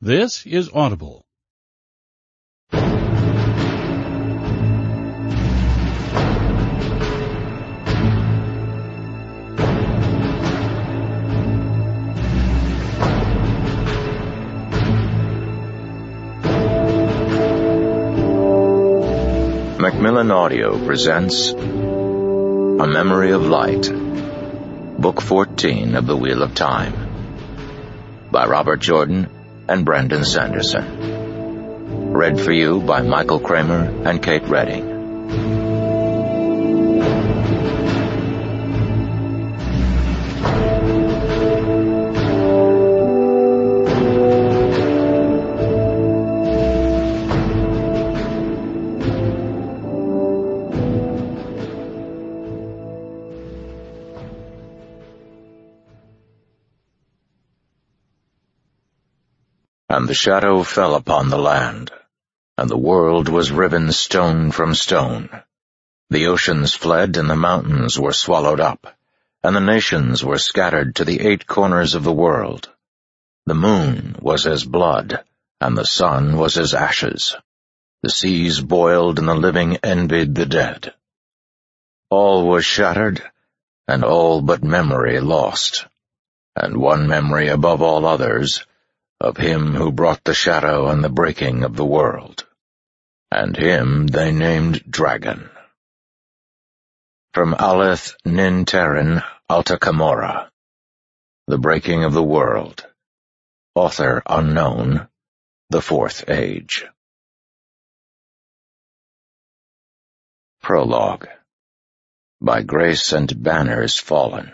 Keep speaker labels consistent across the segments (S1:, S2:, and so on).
S1: This is Audible.
S2: Macmillan Audio presents A Memory of Light, Book 14 of The Wheel of Time, by Robert Jordan and Brandon Sanderson. Read for you by Michael Kramer and Kate Redding. And the shadow fell upon the land, and the world was riven stone from stone. The oceans fled, and the mountains were swallowed up, and the nations were scattered to the 8 corners of the world. The moon was as blood, and the sun was as ashes. The seas boiled, and the living envied the dead. All was shattered, and all but memory lost, and one memory above all others, of him who brought the shadow and the breaking of the world. And him they named Dragon. From Aleth Nin Terin Alta Camora, The Breaking of the World. Author unknown. The Fourth Age. Prologue. By Grace and Banners Fallen.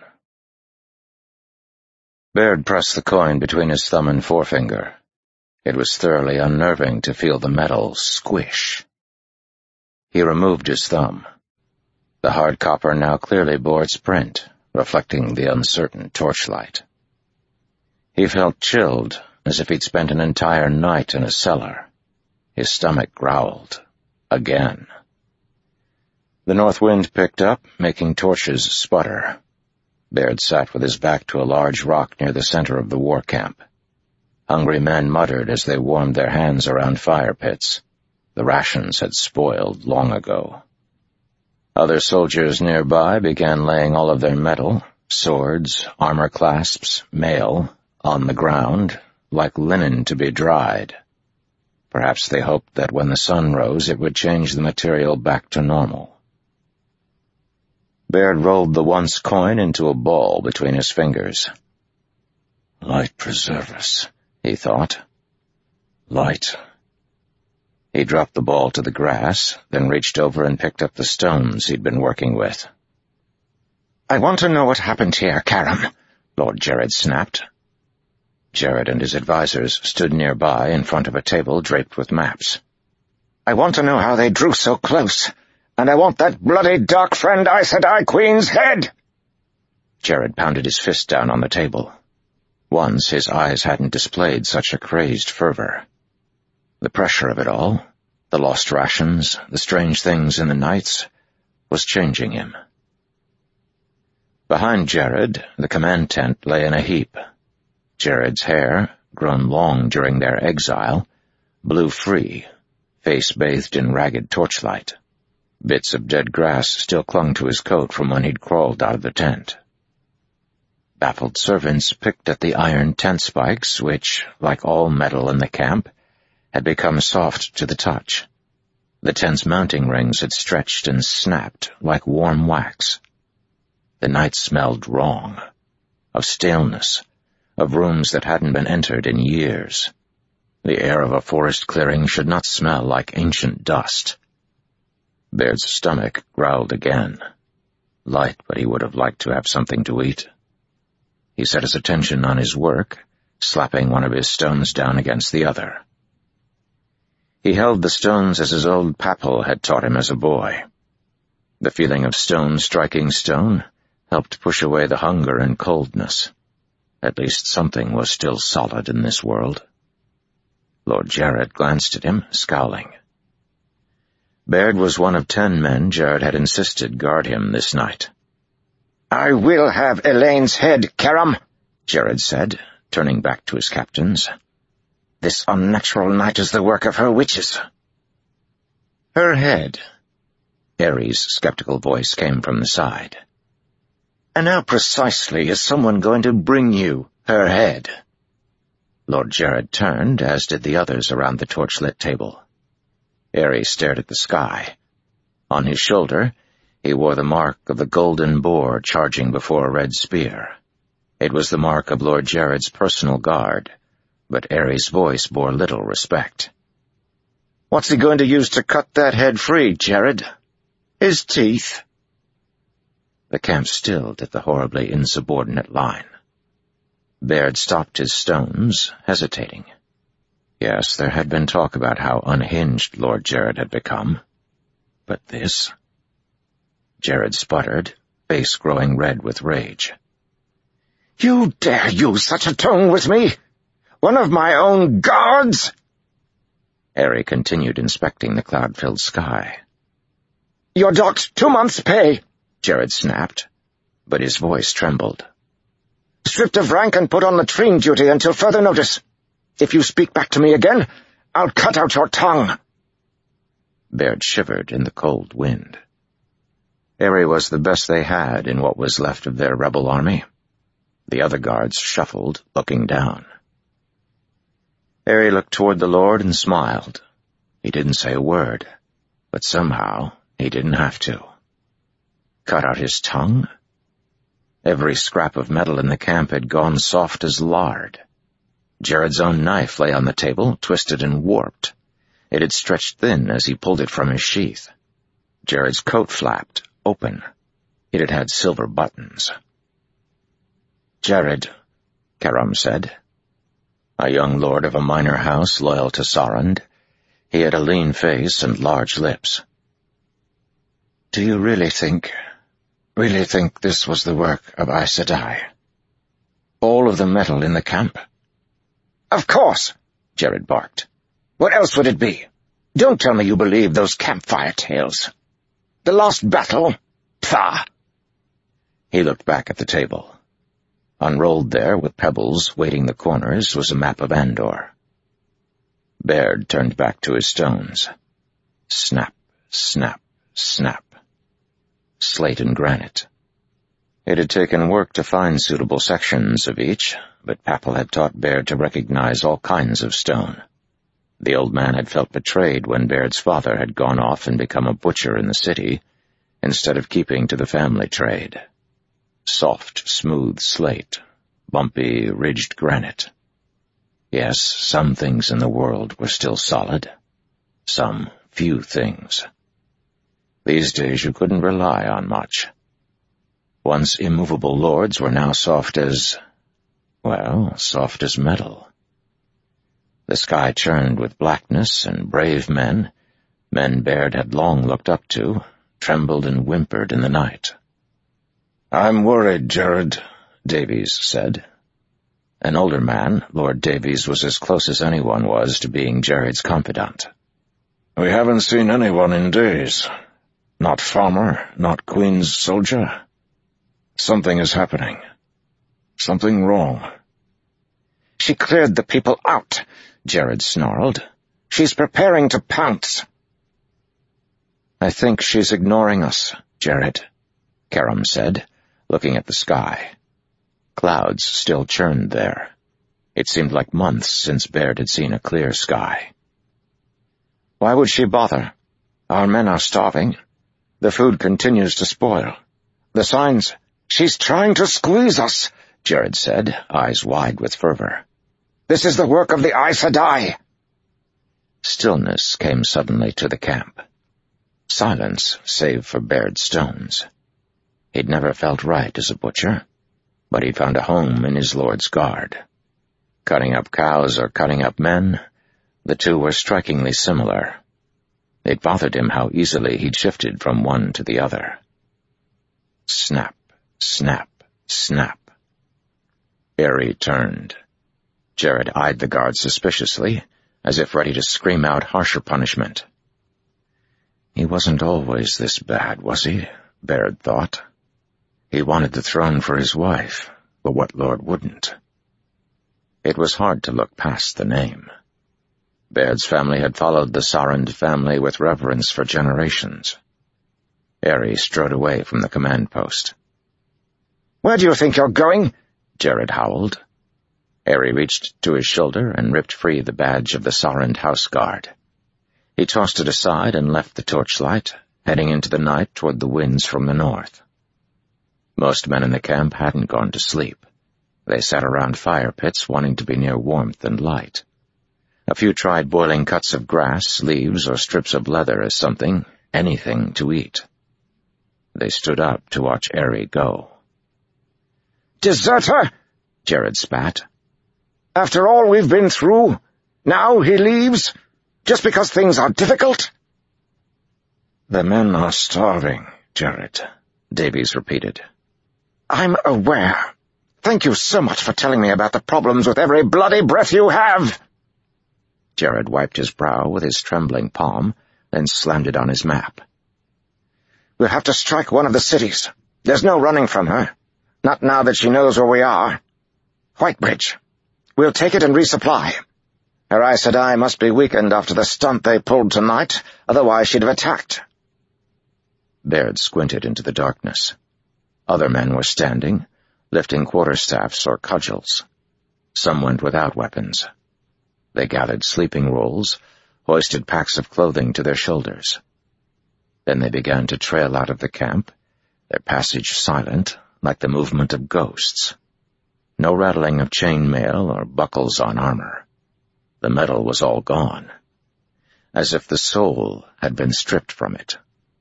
S2: Baird pressed the coin between his thumb and forefinger. It was thoroughly unnerving to feel the metal squish. He removed his thumb. The hard copper now clearly bore its print, reflecting the uncertain torchlight. He felt chilled, as if he'd spent an entire night in a cellar. His stomach growled. Again. The north wind picked up, making torches sputter. Baird sat with his back to a large rock near the center of the war camp. Hungry men muttered as they warmed their hands around fire pits. The rations had spoiled long ago. Other soldiers nearby began laying all of their metal, swords, armor clasps, mail, on the ground, like linen to be dried. Perhaps they hoped that when the sun rose it would change the material back to normal. Baird rolled the once coin into a ball between his fingers. Light preserve us, he thought. Light. He dropped the ball to the grass, then reached over and picked up the stones he'd been working with. "I want to know what happened here, Karam," Lord Jared snapped. Jared and his advisors stood nearby in front of a table draped with maps. "I want to know how they drew so close. And I want that bloody dark friend Aes Sedai Queen's head!" Jared pounded his fist down on the table. Once his eyes hadn't displayed such a crazed fervor. The pressure of it all, the lost rations, the strange things in the nights, was changing him. Behind Jared, the command tent lay in a heap. Jared's hair, grown long during their exile, blew free, face bathed in ragged torchlight. Bits of dead grass still clung to his coat from when he'd crawled out of the tent. Baffled servants picked at the iron tent spikes, which, like all metal in the camp, had become soft to the touch. The tent's mounting rings had stretched and snapped like warm wax. The night smelled wrong, of staleness, of rooms that hadn't been entered in years. The air of a forest clearing should not smell like ancient dust. Baird's stomach growled again. Light, but he would have liked to have something to eat. He set his attention on his work, slapping one of his stones down against the other. He held the stones as his old papal had taught him as a boy. The feeling of stone striking stone helped push away the hunger and coldness. At least something was still solid in this world. Lord Jared glanced at him, scowling. Baird was one of 10 men Jared had insisted guard him this night. "I will have Elaine's head, Karam," Jared said, turning back to his captains. This unnatural night is the work of her witches." "Her head." Ares' skeptical voice came from the side. "And how precisely is someone going to bring you her head?" Lord Jared turned, as did the others around the torchlit table. Ares stared at the sky. On his shoulder, he wore the mark of the golden boar charging before a red spear. It was the mark of Lord Jared's personal guard, but Ares' voice bore little respect. "What's he going to use to cut that head free, Jared? His teeth?" The camp stilled at the horribly insubordinate line. Baird stopped his stones, hesitating. Yes, there had been talk about how unhinged Lord Jared had become. But this? Jared sputtered, face growing red with rage. "You dare use such a tone with me? One of my own guards?" Harry continued inspecting the cloud-filled sky. "You're docked 2 months' pay," Jared snapped, but his voice trembled. "Stripped of rank and put on latrine duty until further notice. If you speak back to me again, I'll cut out your tongue." Baird shivered in the cold wind. Harry was the best they had in what was left of their rebel army. The other guards shuffled, looking down. Harry looked toward the Lord and smiled. He didn't say a word, but somehow he didn't have to. Cut out his tongue? Every scrap of metal in the camp had gone soft as lard. Jared's own knife lay on the table, twisted and warped. It had stretched thin as he pulled it from his sheath. Jared's coat flapped, open. It had had silver buttons. "Jared," Karam said. A young lord of a minor house loyal to Sarand, he had a lean face and large lips. "Do you really think this was the work of Aes Sedai? All of the metal in the camp?" "Of course," Jared barked. "What else would it be? Don't tell me you believe those campfire tales. The lost battle? Pah!" He looked back at the table. Unrolled there, with pebbles weighting the corners, was a map of Andor. Baird turned back to his stones. Snap, snap, snap. Slate and granite. It had taken work to find suitable sections of each, but Papal had taught Baird to recognize all kinds of stone. The old man had felt betrayed when Baird's father had gone off and become a butcher in the city, instead of keeping to the family trade. Soft, smooth slate, bumpy, ridged granite. Yes, some things in the world were still solid. Some few things. These days you couldn't rely on much. Once immovable lords were now soft as metal. The sky churned with blackness, and brave men Baird had long looked up to, trembled and whimpered in the night. "I'm worried, Jared," Davies said. An older man, Lord Davies was as close as anyone was to being Jared's confidant. "We haven't seen anyone in days. Not Farmer, not Queen's soldier. Something is happening. Something wrong." "She cleared the people out," Jared snarled. "She's preparing to pounce." "I think she's ignoring us, Jared," Karam said, looking at the sky. Clouds still churned there. It seemed like months since Baird had seen a clear sky. "Why would she bother? Our men are starving. The food continues to spoil. The signs—" "She's trying to squeeze us," Jared said, eyes wide with fervor. "This is the work of the Aes Sedai." Stillness came suddenly to the camp. Silence, save for Baird's stones. He'd never felt right as a butcher, but he'd found a home in his lord's guard. Cutting up cows or cutting up men, the two were strikingly similar. It bothered him how easily he'd shifted from one to the other. Snap, snap, snap. Harry turned. Jared eyed the guard suspiciously, as if ready to scream out harsher punishment. He wasn't always this bad, was he? Baird thought. He wanted the throne for his wife, but what lord wouldn't? It was hard to look past the name. Baird's family had followed the Sarand family with reverence for generations. Aerie strode away from the command post.
S1: "Where do you think you're going?"
S2: Jared howled. Aerie reached to his shoulder and ripped free the badge of the Sarand house guard. He tossed it aside and left the torchlight, heading into the night toward the winds from the north. Most men in the camp hadn't gone to sleep. They sat around fire pits wanting to be near warmth and light. A few tried boiling cuts of grass, leaves, or strips of leather as something, anything to eat. They stood up to watch Aerie go.
S1: "Deserter!"
S2: Jared spat.
S1: "After all we've been through, now he leaves, just because things are difficult?"
S2: "The men are starving, Jared," Davies repeated.
S1: "I'm aware. Thank you so much for telling me about the problems with every bloody breath you have."
S2: Jared wiped his brow with his trembling palm, then slammed it on his map.
S1: "We'll have to strike one of the cities. There's no running from her. Not now that she knows where we are. Whitebridge. We'll take it and resupply. Her Aes Sedai must be weakened after the stunt they pulled tonight, otherwise she'd have attacked."
S2: Baird squinted into the darkness. Other men were standing, lifting quarterstaffs or cudgels. Some went without weapons. They gathered sleeping rolls, hoisted packs of clothing to their shoulders. Then they began to trail out of the camp, their passage silent, like the movement of ghosts. No rattling of chain mail or buckles on armor. The metal was all gone, as if the soul had been stripped from it.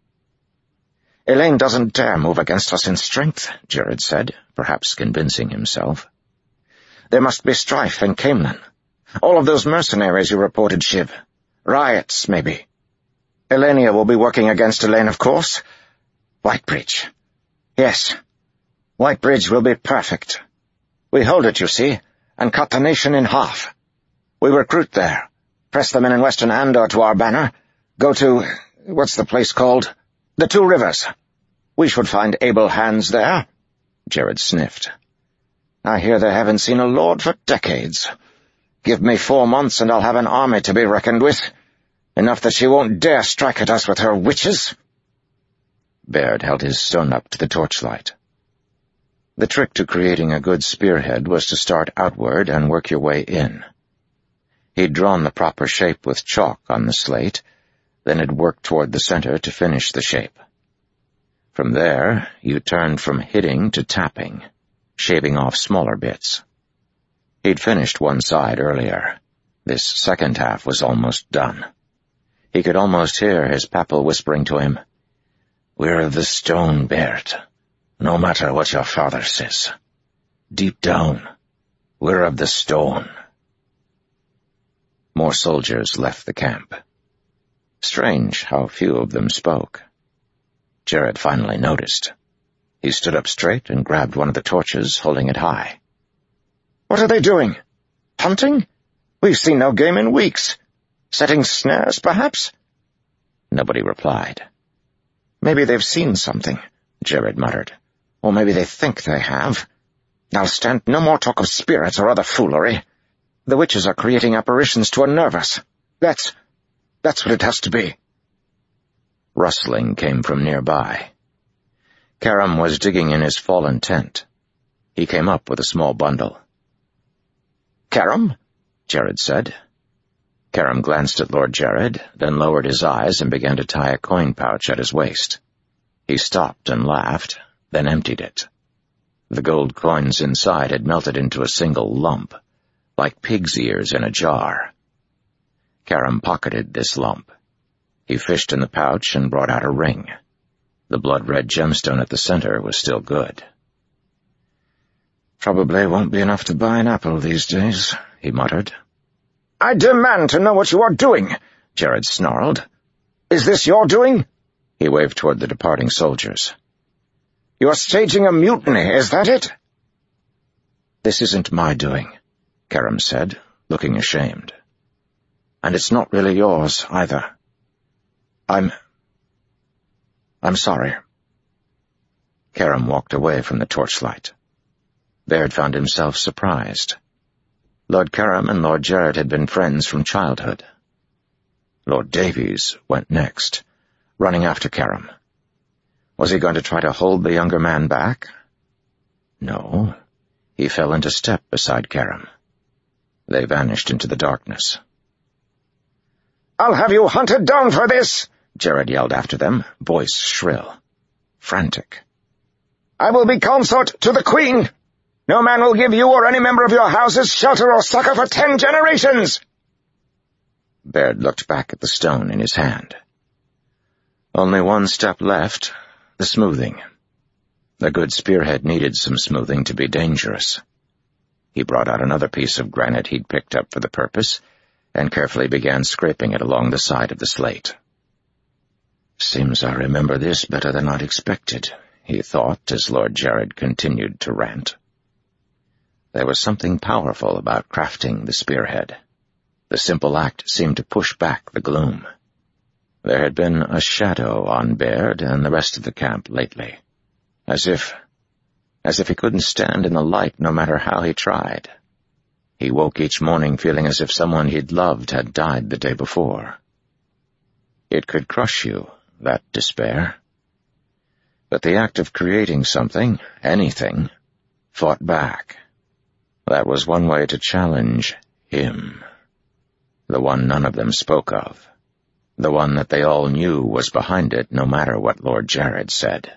S1: "Elaine doesn't dare move against us in strength,"
S2: Jared said, perhaps convincing himself.
S1: "There must be strife in Caemlyn. All of those mercenaries you reported, Shiv. Riots, maybe. Elenia will be working against Elaine, of course. Whitebridge. Yes. Whitebridge will be perfect. We hold it, you see, and cut the nation in half. We recruit there, press the men in Western Andor to our banner, go to, what's the place called? The Two Rivers. We should find able hands there."
S2: Jared sniffed.
S1: "I hear they haven't seen a lord for decades. Give me 4 months and I'll have an army to be reckoned with. Enough that she won't dare strike at us with her witches."
S2: Baird held his stone up to the torchlight. The trick to creating a good spearhead was to start outward and work your way in. He'd drawn the proper shape with chalk on the slate, then had worked toward the center to finish the shape. From there, you turned from hitting to tapping, shaving off smaller bits. He'd finished one side earlier. This second half was almost done. He could almost hear his papal whispering to him, "We're of the stone, Baird, no matter what your father says. Deep down, we're of the stone." More soldiers left the camp. Strange how few of them spoke. Jared finally noticed. He stood up straight and grabbed one of the torches, holding it high.
S1: "What are they doing? Hunting? We've seen no game in weeks. Setting snares, perhaps?"
S2: Nobody replied.
S1: "Maybe they've seen something," Jared muttered. "Or maybe they think they have. I'll stand no more talk of spirits or other foolery. The witches are creating apparitions to unnerve us. That's what it has to be."
S2: Rustling came from nearby. Karam was digging in his fallen tent. He came up with a small bundle.
S1: "Karam?"
S2: Jared said. Karam glanced at Lord Jared, then lowered his eyes and began to tie a coin pouch at his waist. He stopped and laughed, then emptied it. The gold coins inside had melted into a single lump, like pig's ears in a jar. Karam pocketed this lump. He fished in the pouch and brought out a ring. The blood-red gemstone at the center was still good.
S1: "Probably won't be enough to buy an apple these days," he muttered. "I demand to know what you are doing," Jared snarled. "Is this your doing?"
S2: He waved toward the departing soldiers.
S1: "You are staging a mutiny, is that it?"
S2: "This isn't my doing," Karam said, looking ashamed. "And it's not really yours, either. I'm sorry." Karam walked away from the torchlight. Baird found himself surprised. Lord Karam and Lord Jared had been friends from childhood, Lord Davies went next, running after Karam. Was he going to try to hold the younger man back? No. He fell into step beside Karam. They vanished into the darkness.
S1: "I'll have you hunted down for this!"
S2: Jared yelled after them, voice shrill, frantic.
S1: "I will be consort to the Queen! No man will give you or any member of your houses shelter or succor for 10 generations!"
S2: Baird looked back at the stone in his hand. Only one step left, the smoothing. The good spearhead needed some smoothing to be dangerous. He brought out another piece of granite he'd picked up for the purpose, and carefully began scraping it along the side of the slate. "Seems I remember this better than I'd expected," he thought as Lord Jared continued to rant. There was something powerful about crafting the spearhead. The simple act seemed to push back the gloom. There had been a shadow on Baird and the rest of the camp lately, as if he couldn't stand in the light no matter how he tried. He woke each morning feeling as if someone he'd loved had died the day before. It could crush you, that despair. But the act of creating something, anything, fought back. That was one way to challenge him. The one none of them spoke of. The one that they all knew was behind it, no matter what Lord Jared said.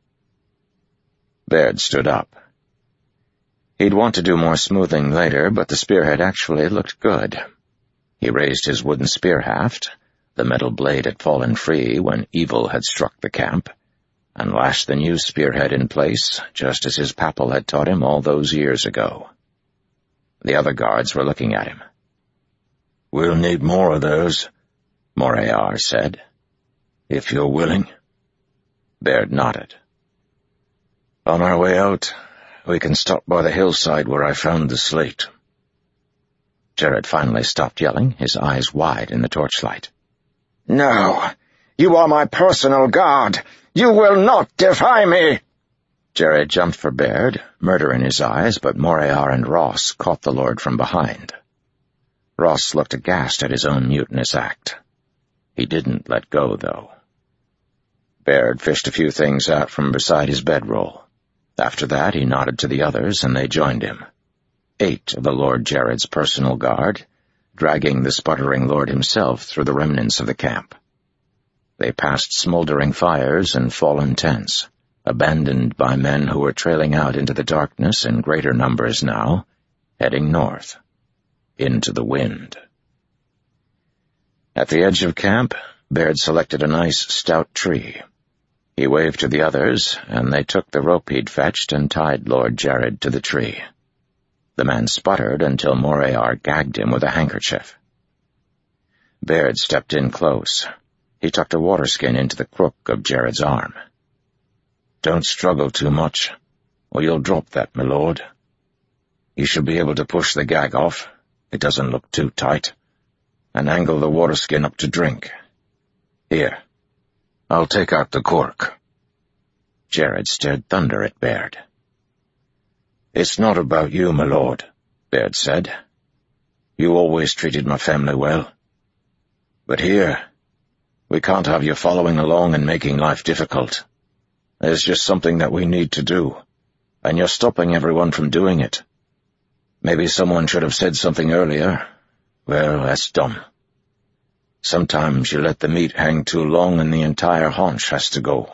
S2: Baird stood up. He'd want to do more smoothing later, but the spearhead actually looked good. He raised his wooden spear haft, the metal blade had fallen free when evil had struck the camp, and lashed the new spearhead in place, just as his papal had taught him all those years ago. The other guards were looking at him. "We'll need more of those," Moriarty said. "If you're willing." Baird nodded. "On our way out, we can stop by the hillside where I found the slate." Jared finally stopped yelling, his eyes wide in the torchlight.
S1: "No, you are my personal guard. You will not defy me!"
S2: Jared jumped for Baird, murder in his eyes, but Moriarty and Ross caught the Lord from behind. Ross looked aghast at his own mutinous act. He didn't let go, though. Baird fished a few things out from beside his bedroll. After that, he nodded to the others, and they joined him. 8 of the Lord Jared's personal guard, dragging the sputtering Lord himself through the remnants of the camp. They passed smoldering fires and fallen tents, abandoned by men who were trailing out into the darkness in greater numbers now, heading north, into the wind. At the edge of camp, Baird selected a nice, stout tree. He waved to the others, and they took the rope he'd fetched and tied Lord Jared to the tree. The man sputtered until Moriarty gagged him with a handkerchief. Baird stepped in close. He tucked a water skin into the crook of Jared's arm. "Don't struggle too much, or you'll drop that, my lord. You should be able to push the gag off. It doesn't look too tight. And angle the water skin up to drink. Here, I'll take out the cork." Jared stared thunder at Baird. "It's not about you, my lord," Baird said. "You always treated my family well. But here, we can't have you following along and making life difficult. There's just something that we need to do, and you're stopping everyone from doing it. Maybe someone should have said something earlier. Well, that's dumb. Sometimes you let the meat hang too long and the entire haunch has to go."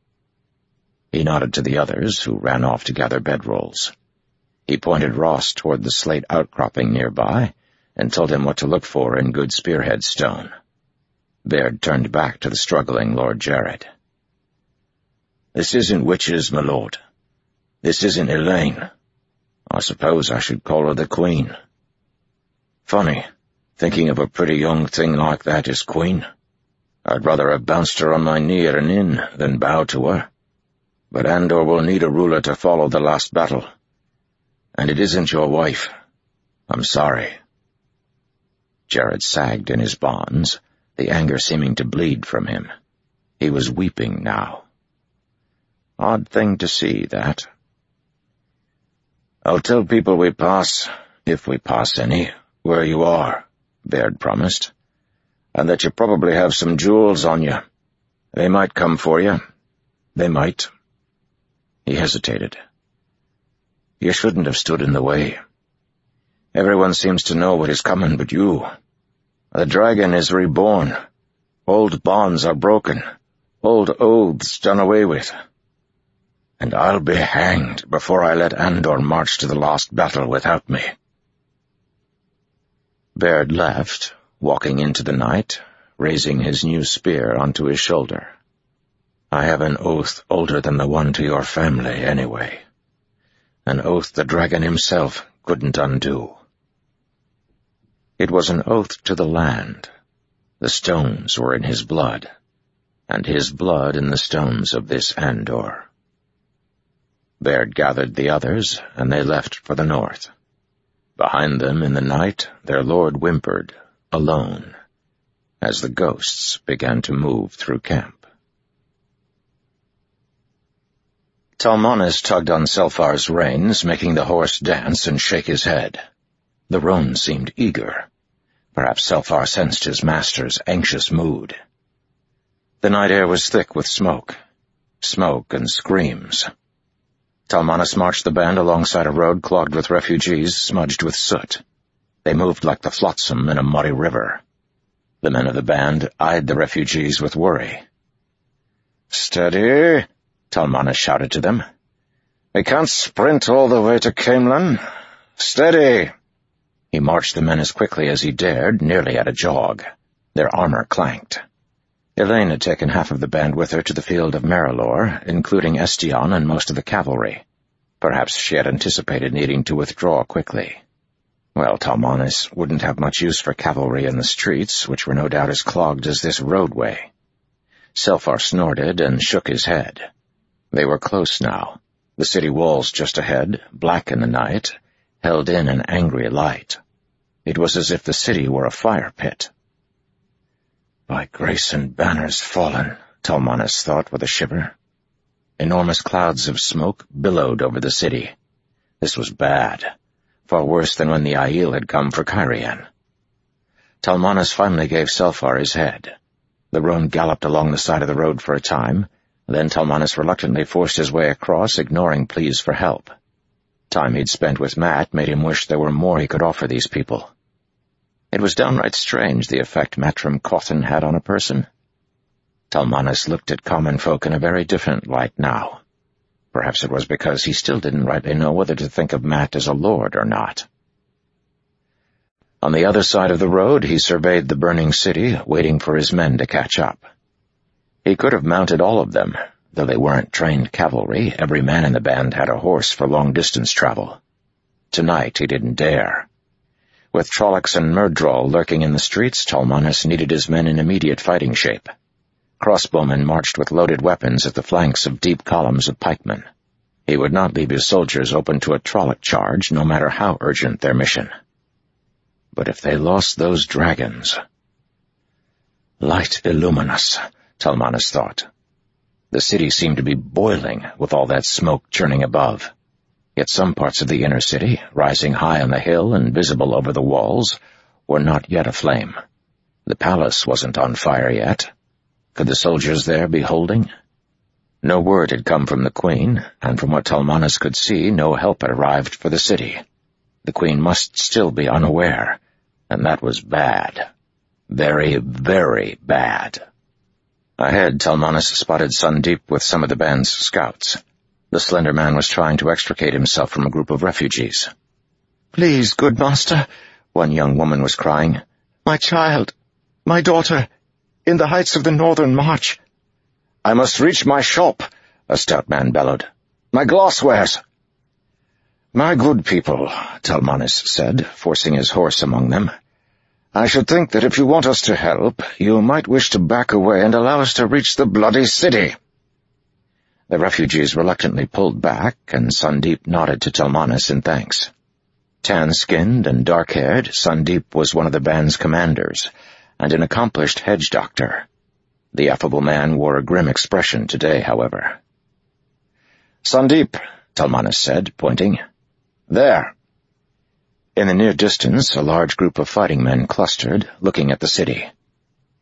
S2: He nodded to the others, who ran off to gather bedrolls. He pointed Ross toward the slate outcropping nearby and told him what to look for in good spearhead stone. Baird turned back to the struggling Lord Jared. "This isn't witches, my lord. This isn't Elaine. I suppose I should call her the Queen. Funny, thinking of a pretty young thing like that as Queen. I'd rather have bounced her on my knee at an inn than bow to her. But Andor will need a ruler to follow the last battle. And it isn't your wife. I'm sorry." Jared sagged in his bonds, the anger seeming to bleed from him. He was weeping now. Odd thing to see, that. "I'll tell people we pass, if we pass any, where you are," Baird promised.
S1: and that you probably have some jewels on you. They might come for you. They might."
S2: He hesitated. "You shouldn't have stood in the way.
S1: Everyone seems to know what is coming but you. The dragon is reborn. Old bonds are broken. Old oaths done away with. And I'll be hanged before I let Andor march to the last battle without me."
S2: Baird left, walking into the night, raising his new spear onto his shoulder. "I have an oath older than the one to your family, anyway. An oath the dragon himself couldn't undo." It was an oath to the land. The stones were in his blood, and his blood in the stones of this Andor. Baird gathered the others, and they left for the north. Behind them in the night, their lord whimpered, alone, as the ghosts began to move through camp. Talmanis tugged on Selfar's reins, making the horse dance and shake his head. The roan seemed eager. Perhaps Selfar sensed his master's anxious mood. The night air was thick with smoke and screams. Talmanis marched the band alongside a road clogged with refugees, smudged with soot. They moved like the flotsam in a muddy river. The men of the band eyed the refugees with worry.
S1: "Steady," Talmanis shouted to them. "We can't sprint all the way to Caemlyn. Steady."
S2: He marched the men as quickly as he dared, nearly at a jog. Their armor clanked. Elaine had taken half of the band with her to the field of Marilor, including Estion and most of the cavalry. Perhaps she had anticipated needing to withdraw quickly. Well, Talmanis wouldn't have much use for cavalry in the streets, which were no doubt as clogged as this roadway. Selfar snorted and shook his head. They were close now. The city walls just ahead, black in the night, held in an angry light. It was as if the city were a fire pit. By grace and banners fallen, Talmanis thought with a shiver. Enormous clouds of smoke billowed over the city. This was bad, far worse than when the Aiel had come for Cairhien. Talmanis finally gave Selfar his head. The roan galloped along the side of the road for a time, then Talmanis reluctantly forced his way across, ignoring pleas for help. Time he'd spent with Mat made him wish there were more he could offer these people. It was downright strange the effect Matrim Cawthon had on a person. Talmanis looked at common folk in a very different light now. Perhaps it was because he still didn't rightly know whether to think of Mat as a lord or not. On the other side of the road, he surveyed the burning city, waiting for his men to catch up. He could have mounted all of them. Though they weren't trained cavalry, every man in the band had a horse for long-distance travel. Tonight he didn't dare. With Trollocs and Myrddraal lurking in the streets, Talmanis needed his men in immediate fighting shape. Crossbowmen marched with loaded weapons at the flanks of deep columns of pikemen. He would not leave his soldiers open to a Trolloc charge, no matter how urgent their mission. But if they lost those dragons... Light Illuminus, Talmanis thought. The city seemed to be boiling with all that smoke churning above. Yet some parts of the inner city, rising high on the hill and visible over the walls, were not yet aflame. The palace wasn't on fire yet. Could the soldiers there be holding? No word had come from the Queen, and from what Talmanis could see, no help had arrived for the city. The Queen must still be unaware, and that was bad. Very, very bad. Ahead, Talmanis spotted Sandeep with some of the band's scouts. The slender man was trying to extricate himself from a group of refugees.
S1: "Please, good master," one young woman was crying. "My child, my daughter, in the heights of the northern march." "I must reach my shop," a stout man bellowed. "My glasswares." "My good people," Talmanis said, forcing his horse among them. "I should think that if you want us to help, you might wish to back away and allow us to reach the bloody city." The refugees reluctantly pulled back, and Sandeep nodded to Talmanis in thanks. Tan-skinned and dark-haired, Sandeep was one of the band's commanders, and an accomplished hedge doctor. The affable man wore a grim expression today, however. "Sandeep," Talmanis said, pointing. "There." In the near distance, a large group of fighting men clustered, looking at the city.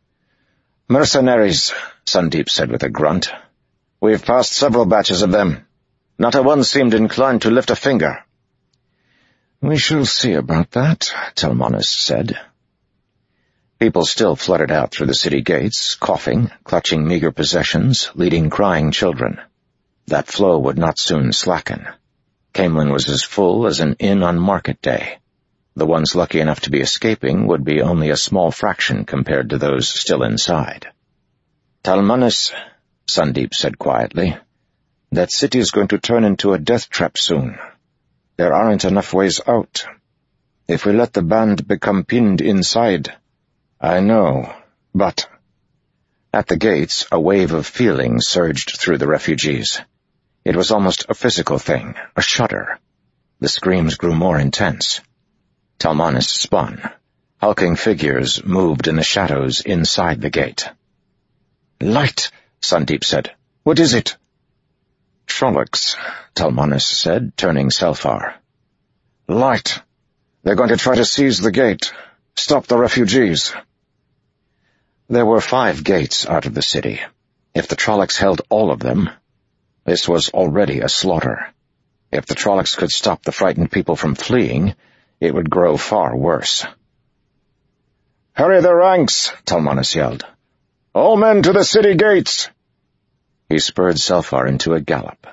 S1: Mercenaries, Sandeep said with a grunt. We've passed several batches of them. Not a one seemed inclined to lift a finger.
S2: We shall see about that, Talmanis said. People still flooded out through the city gates, coughing, clutching meager possessions, leading crying children. That flow would not soon slacken. Caemlyn was as full as an inn on market day. The ones lucky enough to be escaping would be only a small fraction compared to those still inside.
S1: Talmanis, Sandeep said quietly, that city is going to turn into a death trap soon. There aren't enough ways out. If we let the band become pinned inside... I know, but...
S2: At the gates, a wave of feeling surged through the refugees. It was almost a physical thing, a shudder. The screams grew more intense. Talmanis spun. Hulking figures moved in the shadows inside the gate.
S1: Light, Sandeep said. What is it?
S2: Trollocs, Talmanis said, turning Selphar.
S1: Light. They're going to try to seize the gate. Stop the refugees.
S2: There were 5 gates out of the city. If the Trollocs held all of them, this was already a slaughter. If the Trollocs could stop the frightened people from fleeing, it would grow far worse.
S1: Hurry the ranks, Talmanis yelled. All men to the city gates!
S2: He spurred Selphar into a gallop.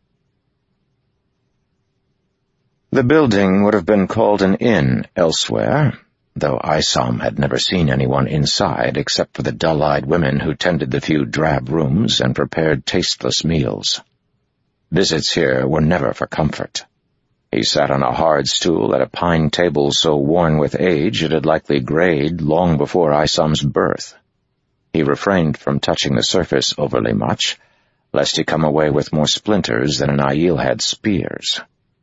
S2: The building would have been called an inn elsewhere, though Isom had never seen anyone inside except for the dull-eyed women who tended the few drab rooms and prepared tasteless meals. Visits here were never for comfort. He sat on a hard stool at a pine table so worn with age it had likely grayed long before Isom's birth. He refrained from touching the surface overly much, lest he come away with more splinters than an Aiel had spears.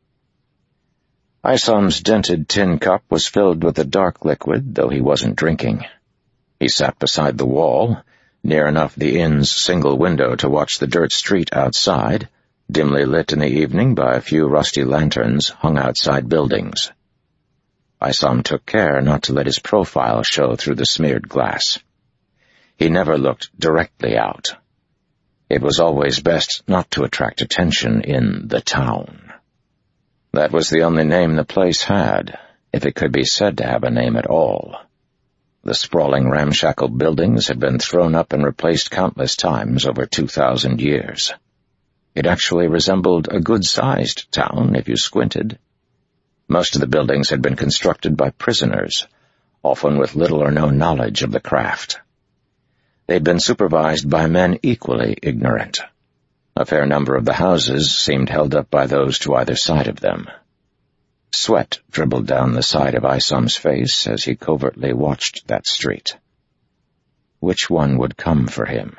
S2: Isom's dented tin cup was filled with a dark liquid, though he wasn't drinking. He sat beside the wall, near enough the inn's single window to watch the dirt street outside, dimly lit in the evening by a few rusty lanterns hung outside buildings. Isom took care not to let his profile show through the smeared glass. He never looked directly out. It was always best not to attract attention in the town. That was the only name the place had, if it could be said to have a name at all. The sprawling ramshackle buildings had been thrown up and replaced countless times over 2,000 years. It actually resembled a good-sized town if you squinted. Most of the buildings had been constructed by prisoners, often with little or no knowledge of the craft. They'd been supervised by men equally ignorant. A fair number of the houses seemed held up by those to either side of them. Sweat dribbled down the side of Isom's face as he covertly watched that street. Which one would come for him?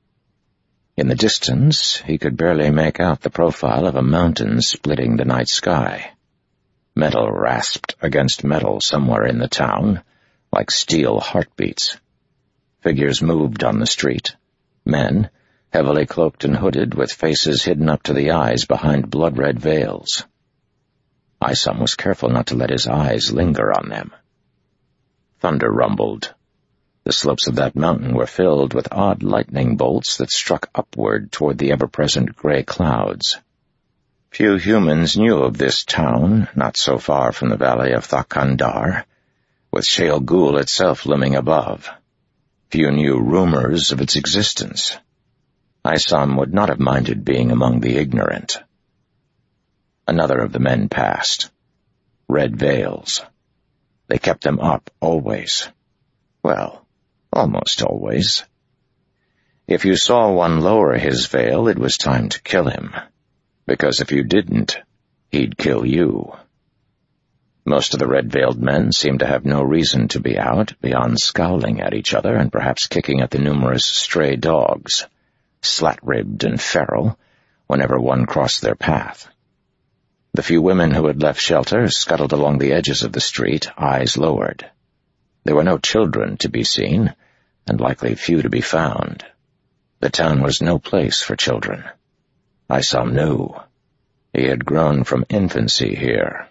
S2: In the distance, he could barely make out the profile of a mountain splitting the night sky. Metal rasped against metal somewhere in the town, like steel heartbeats. Figures moved on the street. Men, heavily cloaked and hooded, with faces hidden up to the eyes behind blood-red veils. Isom was careful not to let his eyes linger on them. Thunder rumbled. The slopes of that mountain were filled with odd lightning bolts that struck upward toward the ever-present gray clouds. Few humans knew of this town, not so far from the valley of Thakandar, with Shale Ghul itself looming above. Few knew rumors of its existence. Isom would not have minded being among the ignorant. Another of the men passed. Red veils. They kept them up always. Well, almost always. If you saw one lower his veil, it was time to kill him, because if you didn't, he'd kill you. Most of the red-veiled men seemed to have no reason to be out beyond scowling at each other and perhaps kicking at the numerous stray dogs, slat-ribbed and feral, whenever one crossed their path. The few women who had left shelter scuttled along the edges of the street, eyes lowered. There were no children to be seen, and likely few to be found. The town was no place for children. Isom knew. He had grown from infancy here.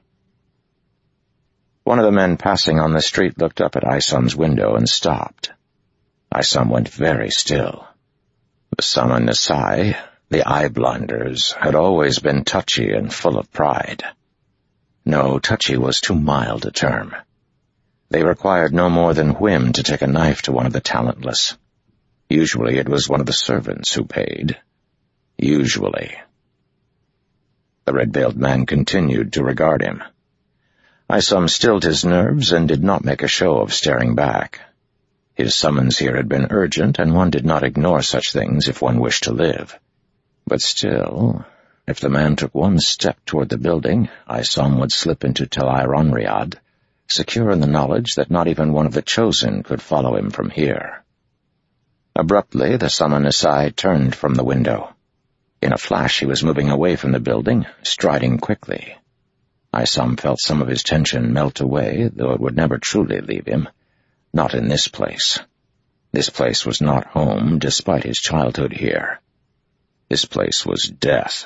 S2: One of the men passing on the street looked up at Isom's window and stopped. Isam went very still. The Sama Nisai, the eye-blinders, had always been touchy and full of pride. No, touchy was too mild a term. They required no more than whim to take a knife to one of the talentless. Usually it was one of the servants who paid. Usually. The red-veiled man continued to regard him. Isam stilled his nerves and did not make a show of staring back. His summons here had been urgent, and one did not ignore such things if one wished to live. But still, if the man took one step toward the building, Isam would slip into Tel Riyadh, secure in the knowledge that not even one of the chosen could follow him from here. Abruptly, the Sama Nisai turned from the window. In a flash, he was moving away from the building, striding quickly. Isam felt some of his tension melt away, though it would never truly leave him. Not in this place. This place was not home, despite his childhood here. This place was death.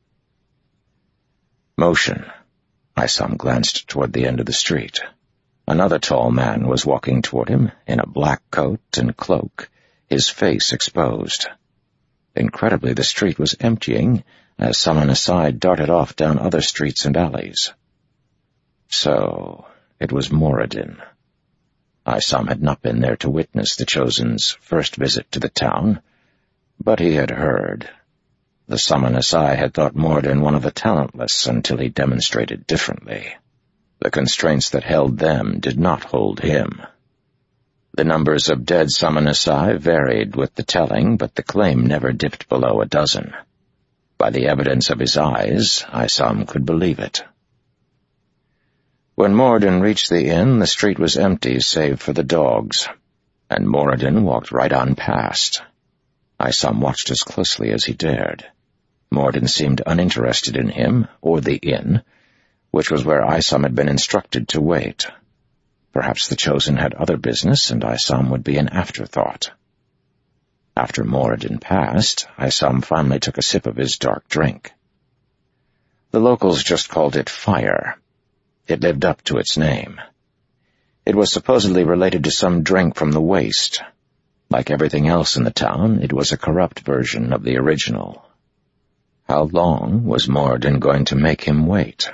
S2: Motion. Isam glanced toward the end of the street. Another tall man was walking toward him, in a black coat and cloak, his face exposed. Incredibly, the street was emptying, as Sama Nisai darted off down other streets and alleys. So, it was Moradin. Isam had not been there to witness the Chosen's first visit to the town, but he had heard. The Sama Nisai had thought Moradin one of the talentless until he demonstrated differently. The constraints that held them did not hold him. The numbers of dead Sama Nisai varied with the telling, but the claim never dipped below a dozen. By the evidence of his eyes, Isam could believe it. When Moradin reached the inn, the street was empty save for the dogs, and Moradin walked right on past. Isam watched as closely as he dared. Moradin seemed uninterested in him or the inn, which was where Isam had been instructed to wait. Perhaps the Chosen had other business, and Isam would be an afterthought. After Moradin passed, Isam finally took a sip of his dark drink. The locals just called it fire. It lived up to its name. It was supposedly related to some drink from the waste. Like everything else in the town, it was a corrupt version of the original. How long was Moradin going to make him wait?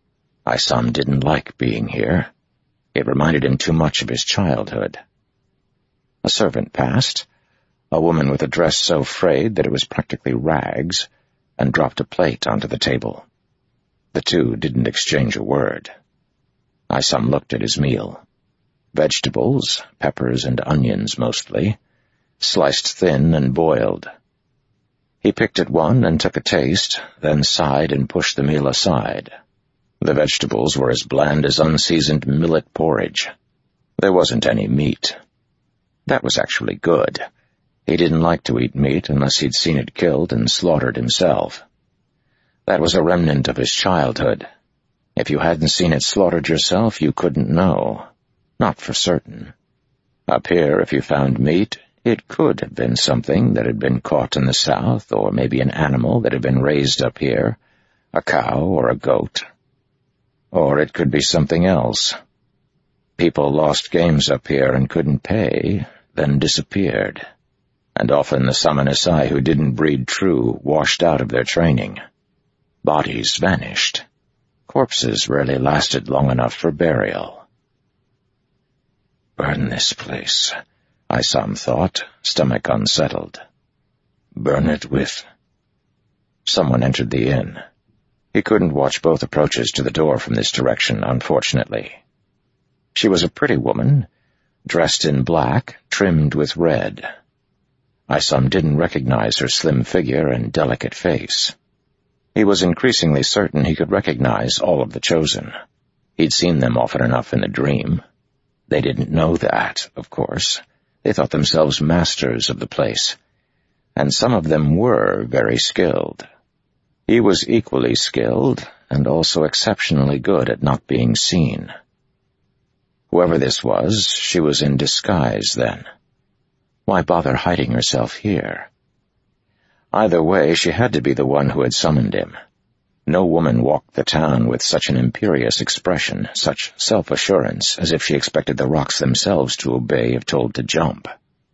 S2: Isam didn't like being here. It reminded him too much of his childhood. A servant passed, a woman with a dress so frayed that it was practically rags, and dropped a plate onto the table. The two didn't exchange a word. Isam looked at his meal. Vegetables, peppers and onions mostly, sliced thin and boiled. He picked at one and took a taste, then sighed and pushed the meal aside. The vegetables were as bland as unseasoned millet porridge. There wasn't any meat. That was actually good. He didn't like to eat meat unless he'd seen it killed and slaughtered himself. That was a remnant of his childhood. If you hadn't seen it slaughtered yourself, you couldn't know. Not for certain. Up here, if you found meat, it could have been something that had been caught in the south, or maybe an animal that had been raised up here, a cow or a goat. Or it could be something else. People lost games up here and couldn't pay, then disappeared. And often the Sama Nisai who didn't breed true washed out of their training. Bodies vanished. Corpses rarely lasted long enough for burial. Burn this place, Isam thought, stomach unsettled. Burn it with... Someone entered the inn. He couldn't watch both approaches to the door from this direction, unfortunately. She was a pretty woman, dressed in black, trimmed with red. Isam didn't recognize her slim figure and delicate face. He was increasingly certain he could recognize all of the Chosen. He'd seen them often enough in the dream. They didn't know that, of course. They thought themselves masters of the place, and some of them were very skilled. He was equally skilled, and also exceptionally good at not being seen. Whoever this was, she was in disguise then. Why bother hiding herself here? Either way, she had to be the one who had summoned him. No woman walked the town with such an imperious expression, such self-assurance, as if she expected the rocks themselves to obey if told to jump.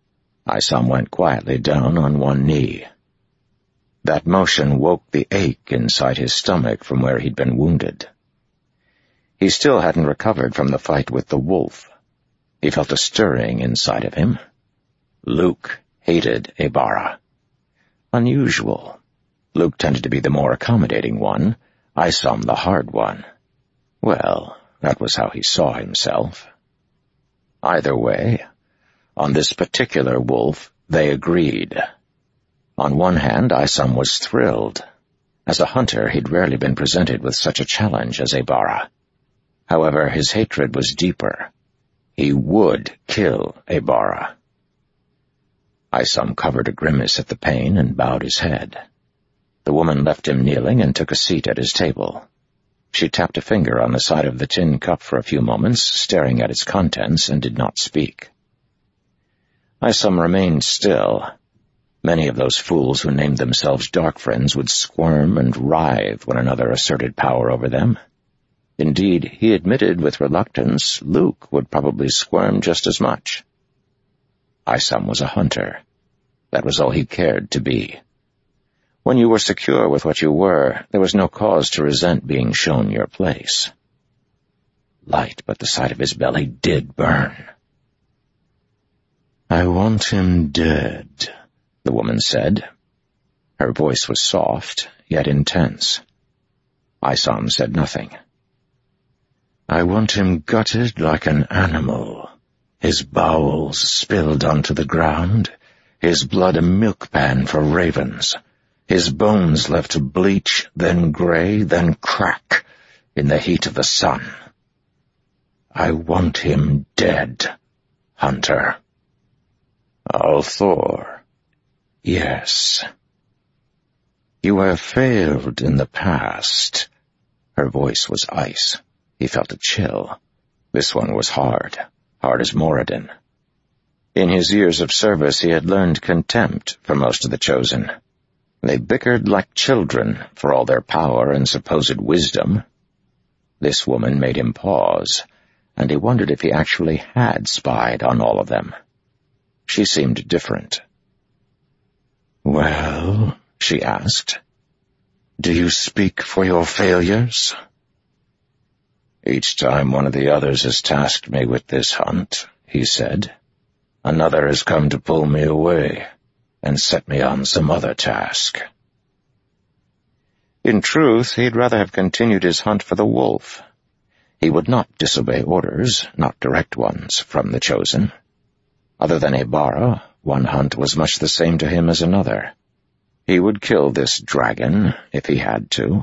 S2: Isam went quietly down on one knee. That motion woke the ache inside his stomach from where he'd been wounded. He still hadn't recovered from the fight with the wolf. He felt a stirring inside of him. Luke hated Ebara. Unusual. Luke tended to be the more accommodating one, Isam the hard one. Well, that was how he saw himself. Either way, on this particular wolf, they agreed. On one hand, Isam was thrilled. As a hunter, he'd rarely been presented with such a challenge as Ebara. However, his hatred was deeper. He would kill Ebara. Isam covered a grimace at the pain and bowed his head. The woman left him kneeling and took a seat at his table. She tapped a finger on the side of the tin cup for a few moments, staring at its contents, and did not speak. Isam remained still. Many of those fools who named themselves Dark Friends would squirm and writhe when another asserted power over them. Indeed, he admitted with reluctance Luke would probably squirm just as much. Isam was a hunter. That was all he cared to be. When you were secure with what you were, there was no cause to resent being shown your place. Light, but the side of his belly did burn. "I want him dead," the woman said. Her voice was soft, yet intense. Isam said nothing. "I want him gutted like an animal, his bowels spilled onto the ground, his blood a milkpan for ravens, his bones left to bleach, then gray, then crack, in the heat of the sun. I want him dead, Hunter." "Althor." "Yes." "You have failed in the past." Her voice was ice. He felt a chill. This one was hard as Moradin. In his years of service he had learned contempt for most of the Chosen. They bickered like children for all their power and supposed wisdom. This woman made him pause, and he wondered if he actually had spied on all of them. She seemed different. "Well," she asked, "do you speak for your failures?" "Each time one of the others has tasked me with this hunt," he said, "another has come to pull me away and set me on some other task." In truth, he'd rather have continued his hunt for the wolf. He would not disobey orders, not direct ones, from the Chosen. Other than Ebara, one hunt was much the same to him as another. He would kill this dragon if he had to.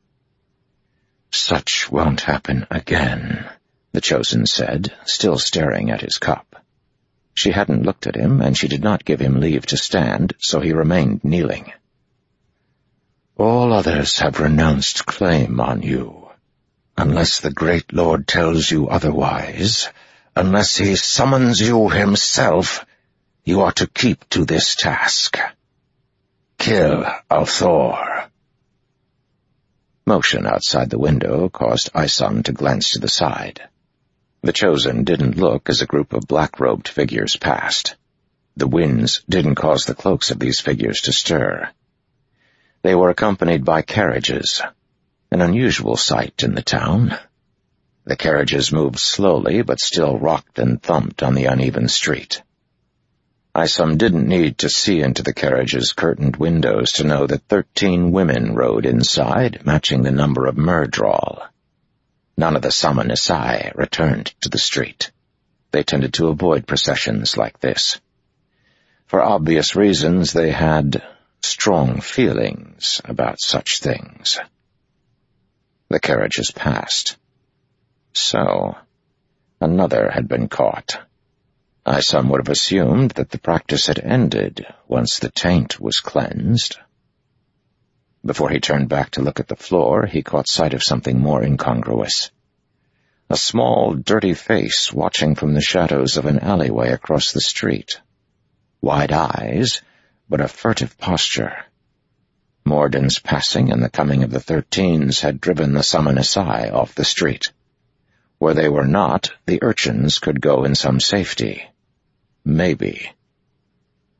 S2: "Such won't happen again," the Chosen said, still staring at his cup. She hadn't looked at him, and she did not give him leave to stand, so he remained kneeling. "All others have renounced claim on you. Unless the Great Lord tells you otherwise, unless he summons you himself, you are to keep to this task. Kill Althor." Motion outside the window caused Isam to glance to the side. The Chosen didn't look as a group of black-robed figures passed. The winds didn't cause the cloaks of these figures to stir. They were accompanied by carriages, an unusual sight in the town. The carriages moved slowly but still rocked and thumped on the uneven street. Isam didn't need to see into the carriage's curtained windows to know that 13 women rode inside, matching the number of Myrddraal. None of the Sama Nisai returned to the street. They tended to avoid processions like this. For obvious reasons, they had strong feelings about such things. The carriages passed. So, another had been caught. Isam would have assumed that the practice had ended once the taint was cleansed. Before he turned back to look at the floor, he caught sight of something more incongruous. A small, dirty face watching from the shadows of an alleyway across the street. Wide eyes, but a furtive posture. Morden's passing and the coming of the 13s had driven the Sama Nisai off the street. Where they were not, the urchins could go in some safety. Maybe.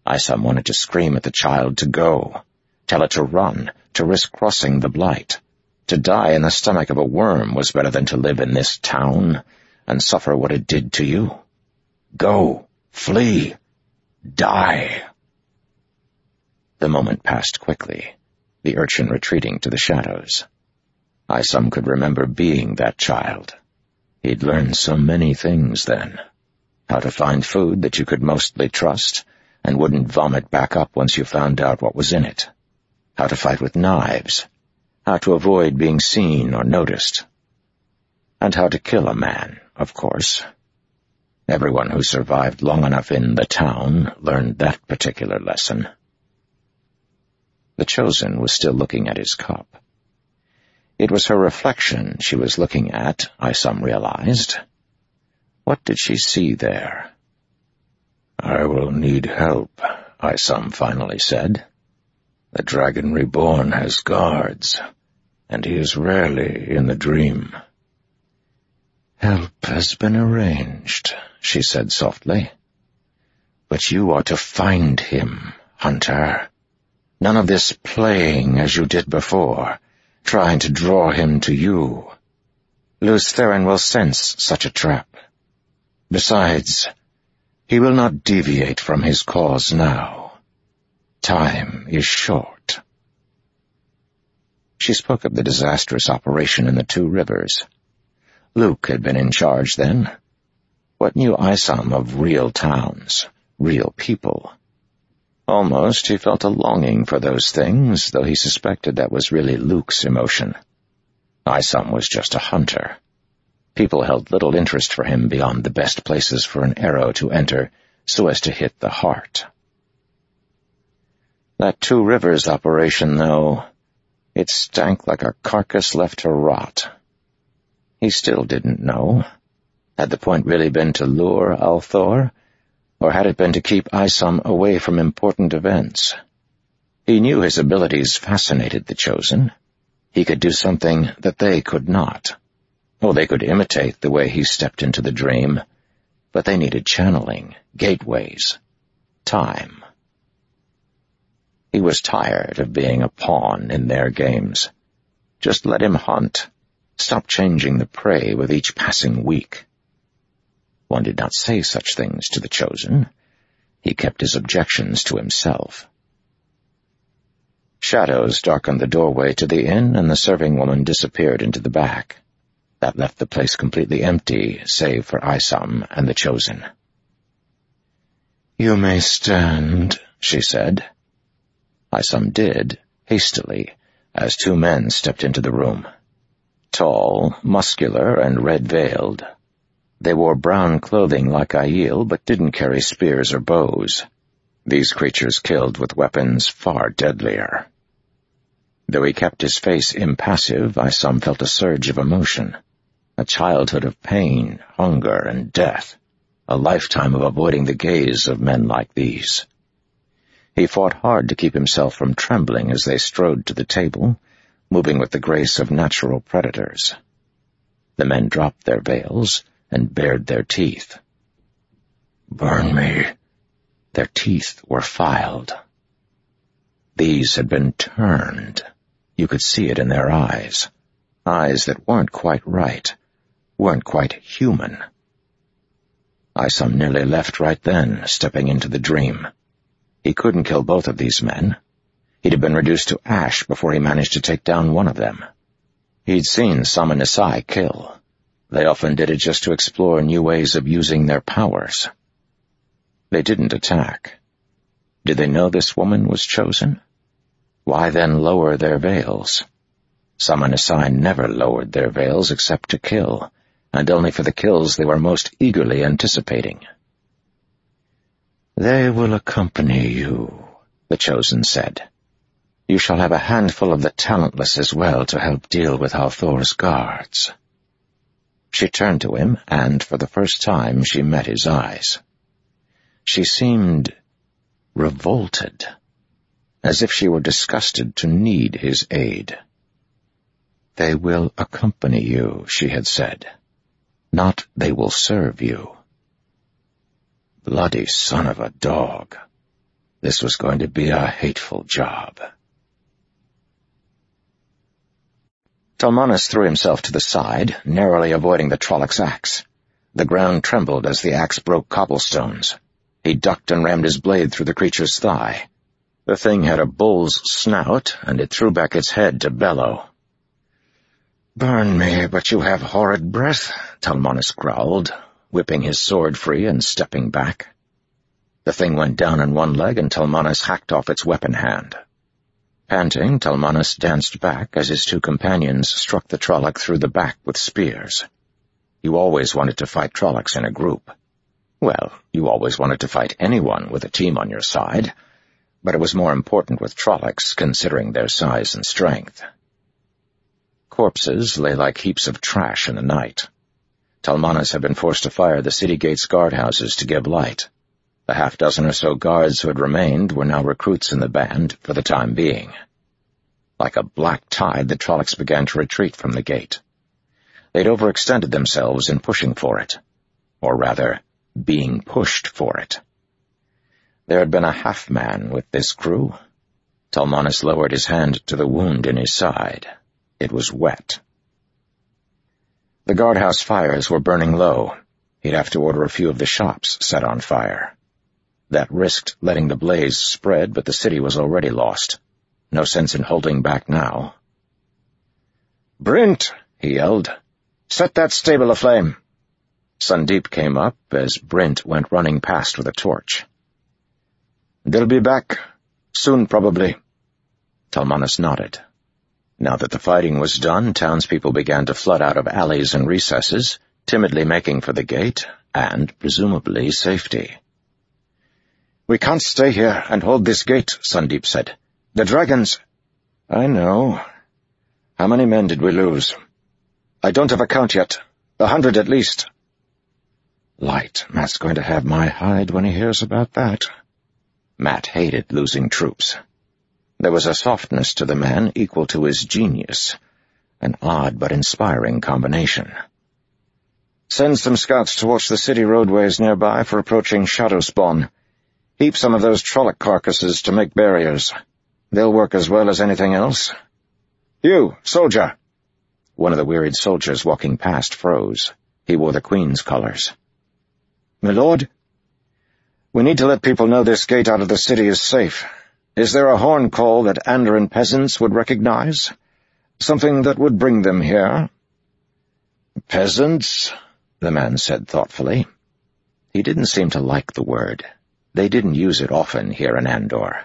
S2: Isam wanted to scream at the child to go, tell it to run, to risk crossing the blight. To die in the stomach of a worm was better than to live in this town and suffer what it did to you. Go, flee, die. The moment passed quickly, the urchin retreating to the shadows. Isam could remember being that child. He'd learned so many things then. How to find food that you could mostly trust and wouldn't vomit back up once you found out what was in it. How to fight with knives. How to avoid being seen or noticed. And how to kill a man, of course. Everyone who survived long enough in the town learned that particular lesson. The Chosen was still looking at his cup. It was her reflection she was looking at, Isam realized. What did she see there? "I will need help," Isam finally said. "The Dragon Reborn has guards, and he is rarely in the dream." "Help has been arranged," she said softly. "But you are to find him, Hunter. None of this playing as you did before, trying to draw him to you. Lews Therin will sense such a trap. Besides, he will not deviate from his cause now. Time is short." She spoke of the disastrous operation in the Two Rivers. Luke had been in charge then. What knew Isam of real towns, real people? Almost he felt a longing for those things, though he suspected that was really Luke's emotion. Isam was just a hunter. People held little interest for him beyond the best places for an arrow to enter so as to hit the heart. That Two Rivers operation, though, it stank like a carcass left to rot. He still didn't know. Had the point really been to lure Althor, or had it been to keep Isam away from important events? He knew his abilities fascinated the Chosen. He could do something that they could not. Oh, they could imitate the way he stepped into the dream, but they needed channeling, gateways, time. He was tired of being a pawn in their games. Just let him hunt. Stop changing the prey with each passing week. One did not say such things to the Chosen. He kept his objections to himself. Shadows darkened the doorway to the inn, and the serving woman disappeared into the back. That left the place completely empty, save for Isam and the Chosen. "You may stand," she said. Isam did, hastily, as two men stepped into the room. Tall, muscular, and red-veiled. They wore brown clothing like Aiel, but didn't carry spears or bows. These creatures killed with weapons far deadlier. Though he kept his face impassive, Isam felt a surge of emotion. A childhood of pain, hunger, and death. A lifetime of avoiding the gaze of men like these. He fought hard to keep himself from trembling as they strode to the table, moving with the grace of natural predators. The men dropped their veils and bared their teeth. "Burn me." Their teeth were filed. These had been turned. You could see it in their eyes. Eyes that weren't quite right, weren't quite human. Isam nearly left right then, stepping into the dream. He couldn't kill both of these men. He'd have been reduced to ash before he managed to take down one of them. He'd seen Sama Nisai kill. They often did it just to explore new ways of using their powers. They didn't attack. Did they know this woman was chosen? Why then lower their veils? Sama Nisai never lowered their veils except to kill, and only for the kills they were most eagerly anticipating. "They will accompany you," the Chosen said. "You shall have a handful of the talentless as well to help deal with Althor's guards." She turned to him, and for the first time she met his eyes. She seemed revolted, as if she were disgusted to need his aid. "They will accompany you," she had said. "Not they will serve you." Bloody son of a dog. This was going to be a hateful job.
S1: Talmanis threw himself to the side, narrowly avoiding the Trollocs' axe. The ground trembled as the axe broke cobblestones. He ducked and rammed his blade through the creature's thigh. The thing had a bull's snout, and it threw back its head to bellow. "Burn me, but you have horrid breath," Talmanis growled, whipping his sword free and stepping back. The thing went down on one leg, and Talmanis hacked off its weapon hand. Panting, Talmanis danced back as his two companions struck the Trolloc through the back with spears. You always wanted to fight Trollocs in a group. Well, you always wanted to fight anyone with a team on your side, but it was more important with Trollocs, considering their size and strength. Corpses lay like heaps of trash in the night. Talmanis had been forced to fire the city gate's guardhouses to give light. The half-dozen or so guards who had remained were now recruits in the band for the time being. Like a black tide, the Trollocs began to retreat from the gate. They'd overextended themselves in pushing for it, or rather, being pushed for it. There had been a half-man with this crew. Talmanis lowered his hand to the wound in his side. It was wet. The guardhouse fires were burning low. He'd have to order a few of the shops set on fire. That risked letting the blaze spread, but the city was already lost. No sense in holding back now. "Brint," he yelled, "set that stable aflame." Sandeep came up as Brint went running past with a torch. "They'll be back. Soon, probably." Talmanis nodded. Now that the fighting was done, townspeople began to flood out of alleys and recesses, timidly making for the gate, and, presumably, safety. "We can't stay here and hold this gate," Sandeep said. "The dragons—" "I know. How many men did we lose?" "I don't have a count yet. 100 at least." "Light, Matt's going to have my hide when he hears about that." Matt hated losing troops. There was a softness to the man equal to his genius, an odd but inspiring combination. "Send some scouts to watch the city roadways nearby for approaching shadow spawn. Heap some of those Trolloc carcasses to make barriers. They'll work as well as anything else." "You, soldier!" One of the wearied soldiers walking past froze. He wore the Queen's colors. "My lord?" "We need to let people know this gate out of the city is safe. Is there a horn call that Andoran peasants would recognize? Something that would bring them here?" "Peasants?" the man said thoughtfully. He didn't seem to like the word. They didn't use it often here in Andor.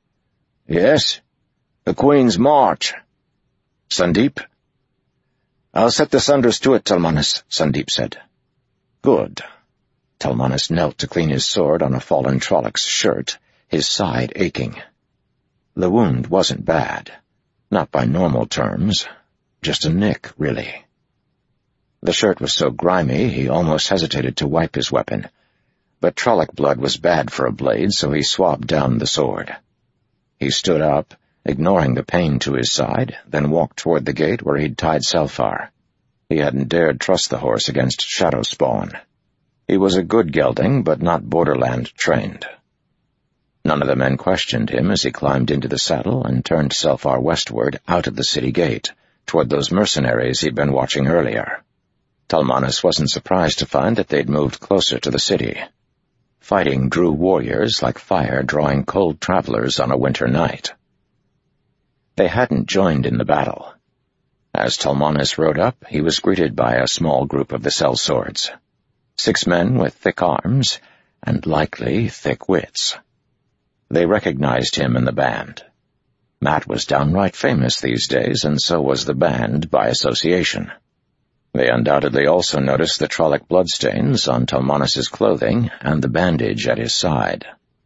S1: "Yes, the Queen's March." "Sandeep?" "I'll set the Sunders to it, Talmanis," Sandeep said. "Good." Talmanis knelt to clean his sword on a fallen Trolloc's shirt, his side aching. The wound wasn't bad. Not by normal terms. Just a nick, really. The shirt was so grimy he almost hesitated to wipe his weapon, but Trolloc blood was bad for a blade, so he swabbed down the sword. He stood up, ignoring the pain to his side, then walked toward the gate where he'd tied Selfar. He hadn't dared trust the horse against shadow spawn. He was a good gelding, but not borderland trained. None of the men questioned him as he climbed into the saddle and turned Selfar westward out of the city gate, toward those mercenaries he'd been watching earlier. Talmanis wasn't surprised to find that they'd moved closer to the city. Fighting drew warriors like fire drawing cold travelers on a winter night. They hadn't joined in the battle. As Talmanis rode up, he was greeted by a small group of the sellswords. 6 men with thick arms, and likely thick wits. They recognized him in the band. Matt was downright famous these days, and so was the band by association. They undoubtedly also noticed the Trolloc bloodstains on Talmanis's clothing and the bandage at his side.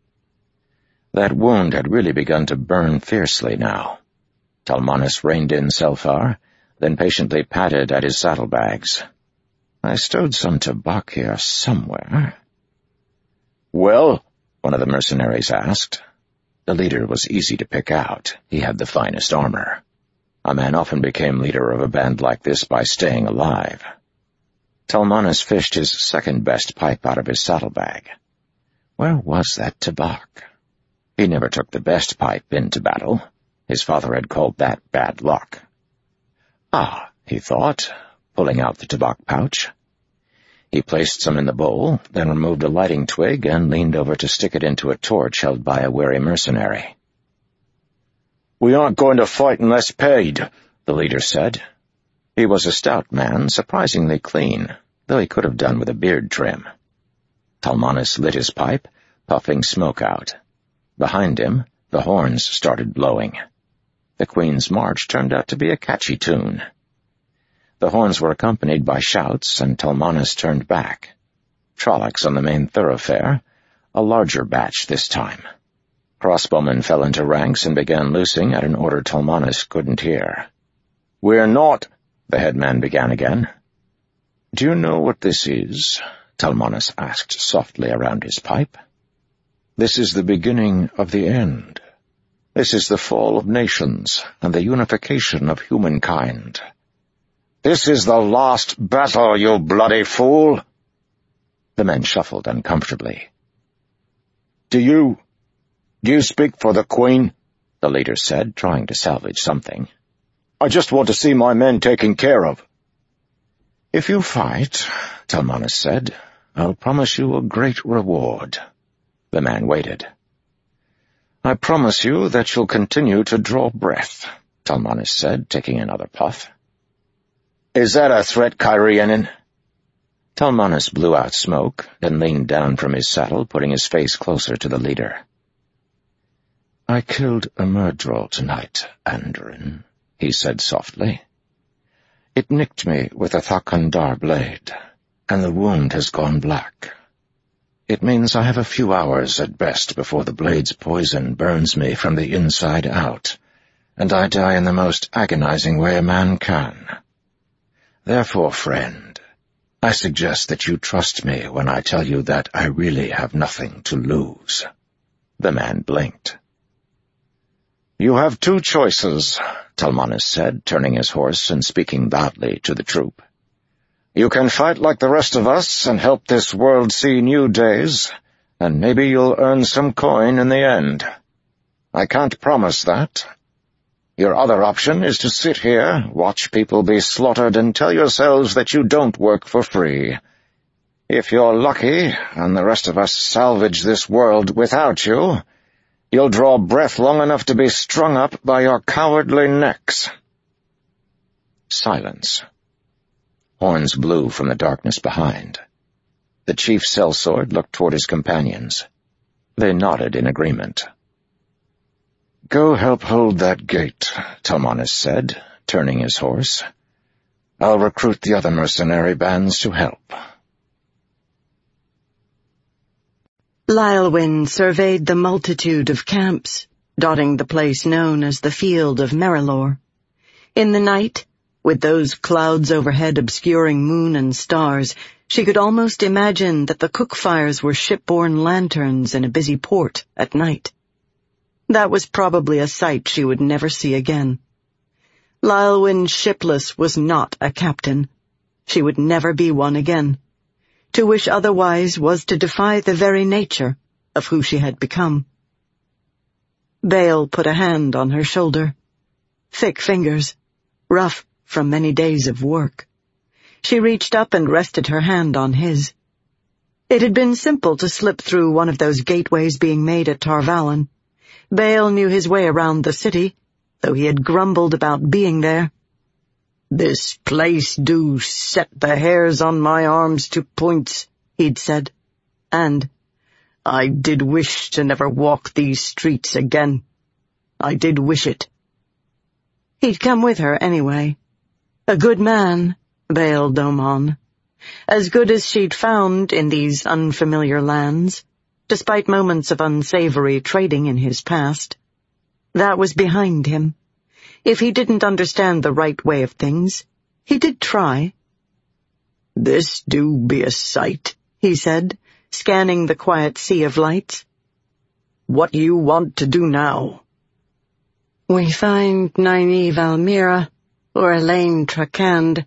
S1: That wound had really begun to burn fiercely now. Talmanis reined in Selfar, then patiently patted at his saddlebags. "I stowed some tobacco here somewhere." "Well?" one of the mercenaries asked. The leader was easy to pick out. He had the finest armor. A man often became leader of a band like this by staying alive. Talmanis fished his second-best pipe out of his saddlebag. Where was that tobacco?
S2: He never took the best pipe into battle. His father had called that bad luck. Ah, he thought, pulling out the tobacco pouch. He placed some in the bowl, then removed a lighting twig and leaned over to stick it into a torch held by a wary mercenary.
S1: "We aren't going to fight unless paid,"
S2: the leader said. He was a stout man, surprisingly clean, though he could have done with a beard trim. Talmanis lit his pipe, puffing smoke out. Behind him, the horns started blowing. The Queen's March turned out to be a catchy tune. The horns were accompanied by shouts, and Talmanis turned back. Trollocs on the main thoroughfare, a larger batch this time. Crossbowmen fell into ranks and began loosing at an order Talmanis couldn't hear.
S1: "We're not—"
S2: the headman began again. "Do you know what this is?" Talmanis asked softly around his pipe. "This is the beginning of the end. This is the fall of nations and the unification of humankind."
S1: "This is the last battle, you bloody fool!"
S2: The men shuffled uncomfortably.
S1: Do you speak for the Queen?"
S2: the leader said, trying to salvage something.
S1: "I just want to see my men taken care of."
S2: "If you fight," Talmanis said, "I'll promise you a great reward." The man waited. "I promise you that you'll continue to draw breath," Talmanis said, taking another puff.
S1: "Is that a threat, Cairhienin?"
S2: Talmanis blew out smoke, then leaned down from his saddle, putting his face closer to the leader. "I killed a Myrddraal tonight, Andoran," he said softly. "It nicked me with a Thakandar blade, and the wound has gone black. It means I have a few hours at best before the blade's poison burns me from the inside out, and I die in the most agonizing way a man can. Therefore, friend, I suggest that you trust me when I tell you that I really have nothing to lose." The man blinked.
S1: "You have two choices,"
S2: Talmanis said, turning his horse and speaking loudly to the troop.
S1: "You can fight like the rest of us and help this world see new days, and maybe you'll earn some coin in the end. I can't promise that. Your other option is to sit here, watch people be slaughtered, and tell yourselves that you don't work for free. If you're lucky, and the rest of us salvage this world without you, you'll draw breath long enough to be strung up by your cowardly necks."
S2: Silence. Horns blew from the darkness behind. The chief sellsword looked toward his companions. They nodded in agreement. "Go help hold that gate," Talmanis said, turning his horse. "I'll recruit the other mercenary bands to help."
S3: Lylewyn surveyed the multitude of camps, dotting the place known as the Field of Merilor. In the night, with those clouds overhead obscuring moon and stars, she could almost imagine that the cook fires were shipborne lanterns in a busy port at night. That was probably a sight she would never see again. Lylewyn Shipless was not a captain. She would never be one again. To wish otherwise was to defy the very nature of who she had become. Bale put a hand on her shoulder. Thick fingers, rough from many days of work. She reached up and rested her hand on his. It had been simple to slip through one of those gateways being made at Tar Valon. Bale knew his way around the city, though he had grumbled about being there. "This place do set the hairs on my arms to points," he'd said, and, "I did wish to never walk these streets again. I did wish it." He'd come with her anyway. A good man, Bale Domon. As good as she'd found in these unfamiliar lands, despite moments of unsavory trading in his past. That was behind him. If he didn't understand the right way of things, he did try. "This do be a sight," he said, scanning the quiet sea of lights. "What you want to do now?" "We find Nynaeve Almira, or Elaine Trakand."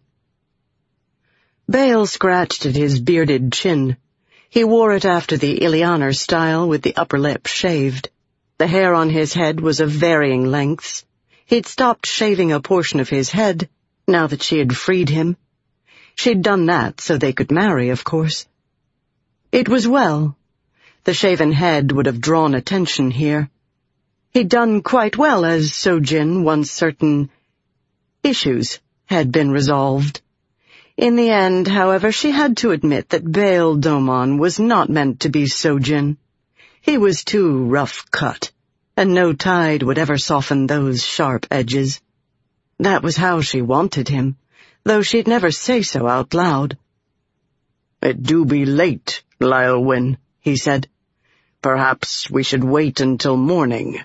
S3: Bale scratched at his bearded chin. He wore it after the Ilianer style, with the upper lip shaved. The hair on his head was of varying lengths. He'd stopped shaving a portion of his head, now that she had freed him. She'd done that so they could marry, of course. It was well. The shaven head would have drawn attention here. He'd done quite well, as Sojin, once certain issues had been resolved. In the end, however, she had to admit that Baal Domon was not meant to be Sojin. He was too rough-cut, and no tide would ever soften those sharp edges. That was how she wanted him, though she'd never say so out loud.
S4: "It do be late, Lylewyn," he said. "Perhaps we should wait until morning."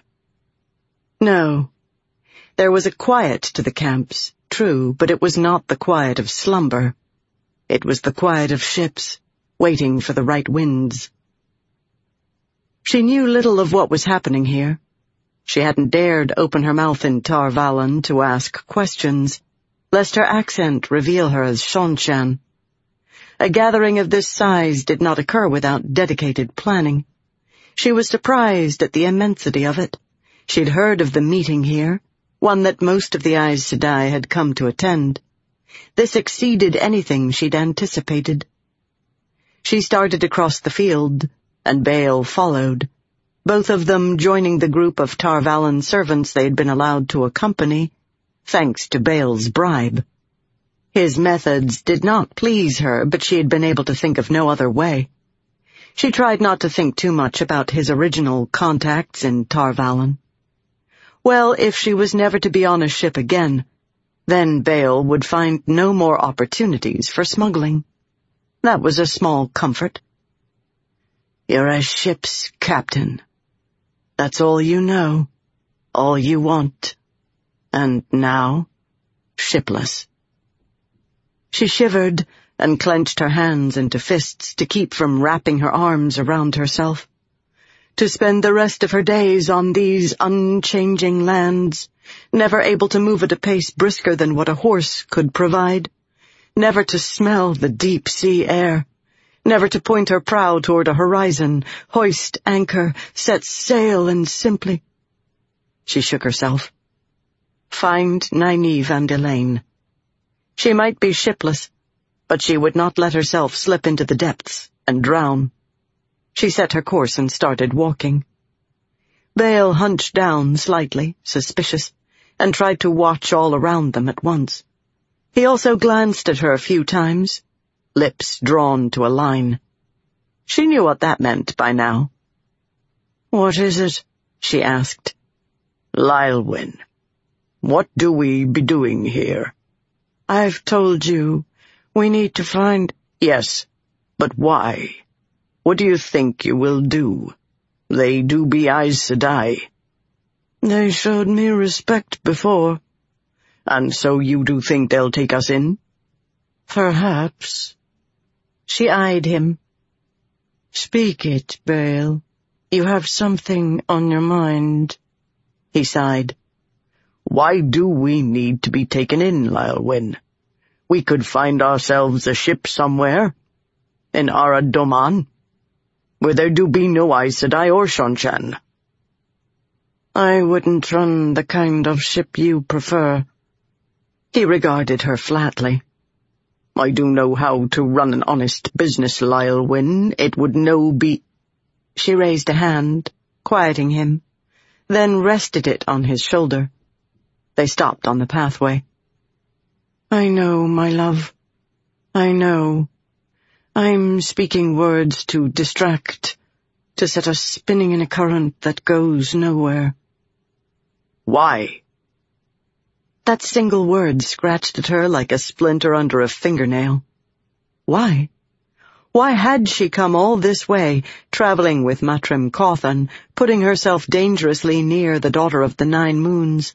S3: No. There was a quiet to the camps, true, but it was not the quiet of slumber. It was the quiet of ships, waiting for the right winds. She knew little of what was happening here. She hadn't dared open her mouth in Tar Valon to ask questions, lest her accent reveal her as Seanchan. A gathering of this size did not occur without dedicated planning. She was surprised at the immensity of it. She'd heard of the meeting here, one that most of the Aes Sedai had come to attend. This exceeded anything she'd anticipated. She started across the field, and Baal followed, both of them joining the group of Tar Valon servants they'd been allowed to accompany, thanks to Baal's bribe. His methods did not please her, but she had been able to think of no other way. She tried not to think too much about his original contacts in Tar Valon. Well, if she was never to be on a ship again, then Baal would find no more opportunities for smuggling. That was a small comfort. "You're a ship's captain. That's all you know, all you want. And now, shipless." She shivered and clenched her hands into fists to keep from wrapping her arms around herself. To spend the rest of her days on these unchanging lands, never able to move at a pace brisker than what a horse could provide, never to smell the deep-sea air, never to point her prow toward a horizon, hoist anchor, set sail, and simply... She shook herself. Find Nynaeve and Elayne. She might be shipless, but she would not let herself slip into the depths and drown. She set her course and started walking. Baal hunched down slightly, suspicious, and tried to watch all around them at once. He also glanced at her a few times, lips drawn to a line. She knew what that meant by now. "What is it?" she asked.
S4: "Lylewyn, what do we be doing here?"
S3: "I've told you. We need to find—"
S4: "Yes, but why? What do you think you will do? They do be Aes Sedai."
S3: "They showed me respect before."
S4: "And so you do think they'll take us in?"
S3: "Perhaps." She eyed him. "Speak it, Baal. You have something on your mind."
S4: He sighed. "Why do we need to be taken in, Lylewyn? We could find ourselves a ship somewhere. In Arad Doman, where there do be no Aes Sedai or Seanchan."
S3: "I wouldn't run the kind of ship you prefer." He regarded her flatly.
S4: "I do know how to run an honest business, Lylewyn. It would no be—"
S3: She raised a hand, quieting him, then rested it on his shoulder. They stopped on the pathway. "I know, my love. I know. I'm speaking words to distract, to set us spinning in a current that goes nowhere."
S4: "Why?"
S3: That single word scratched at her like a splinter under a fingernail. Why? Why had she come all this way, traveling with Matrim Cawthon, putting herself dangerously near the Daughter of the Nine Moons?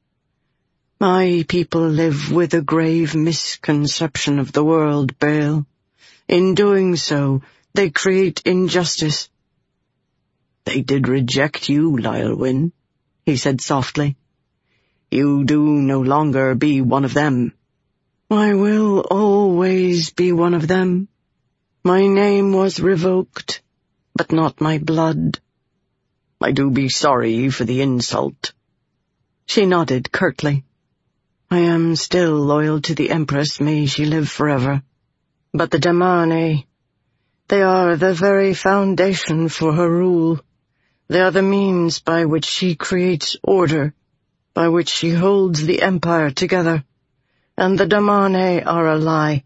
S3: "My people live with a grave misconception of the world, Baal. In doing so, they create injustice."
S4: "They did reject you, Lylewyn," he said softly. "You do no longer be one of them."
S3: "I will always be one of them. My name was revoked, but not my blood."
S4: I do be sorry for the insult."
S3: She nodded curtly. "I am still loyal to the Empress, may she live forever. But the Damane, they are the very foundation for her rule. They are the means by which she creates order, by which she holds the Empire together. And the Damane are a lie.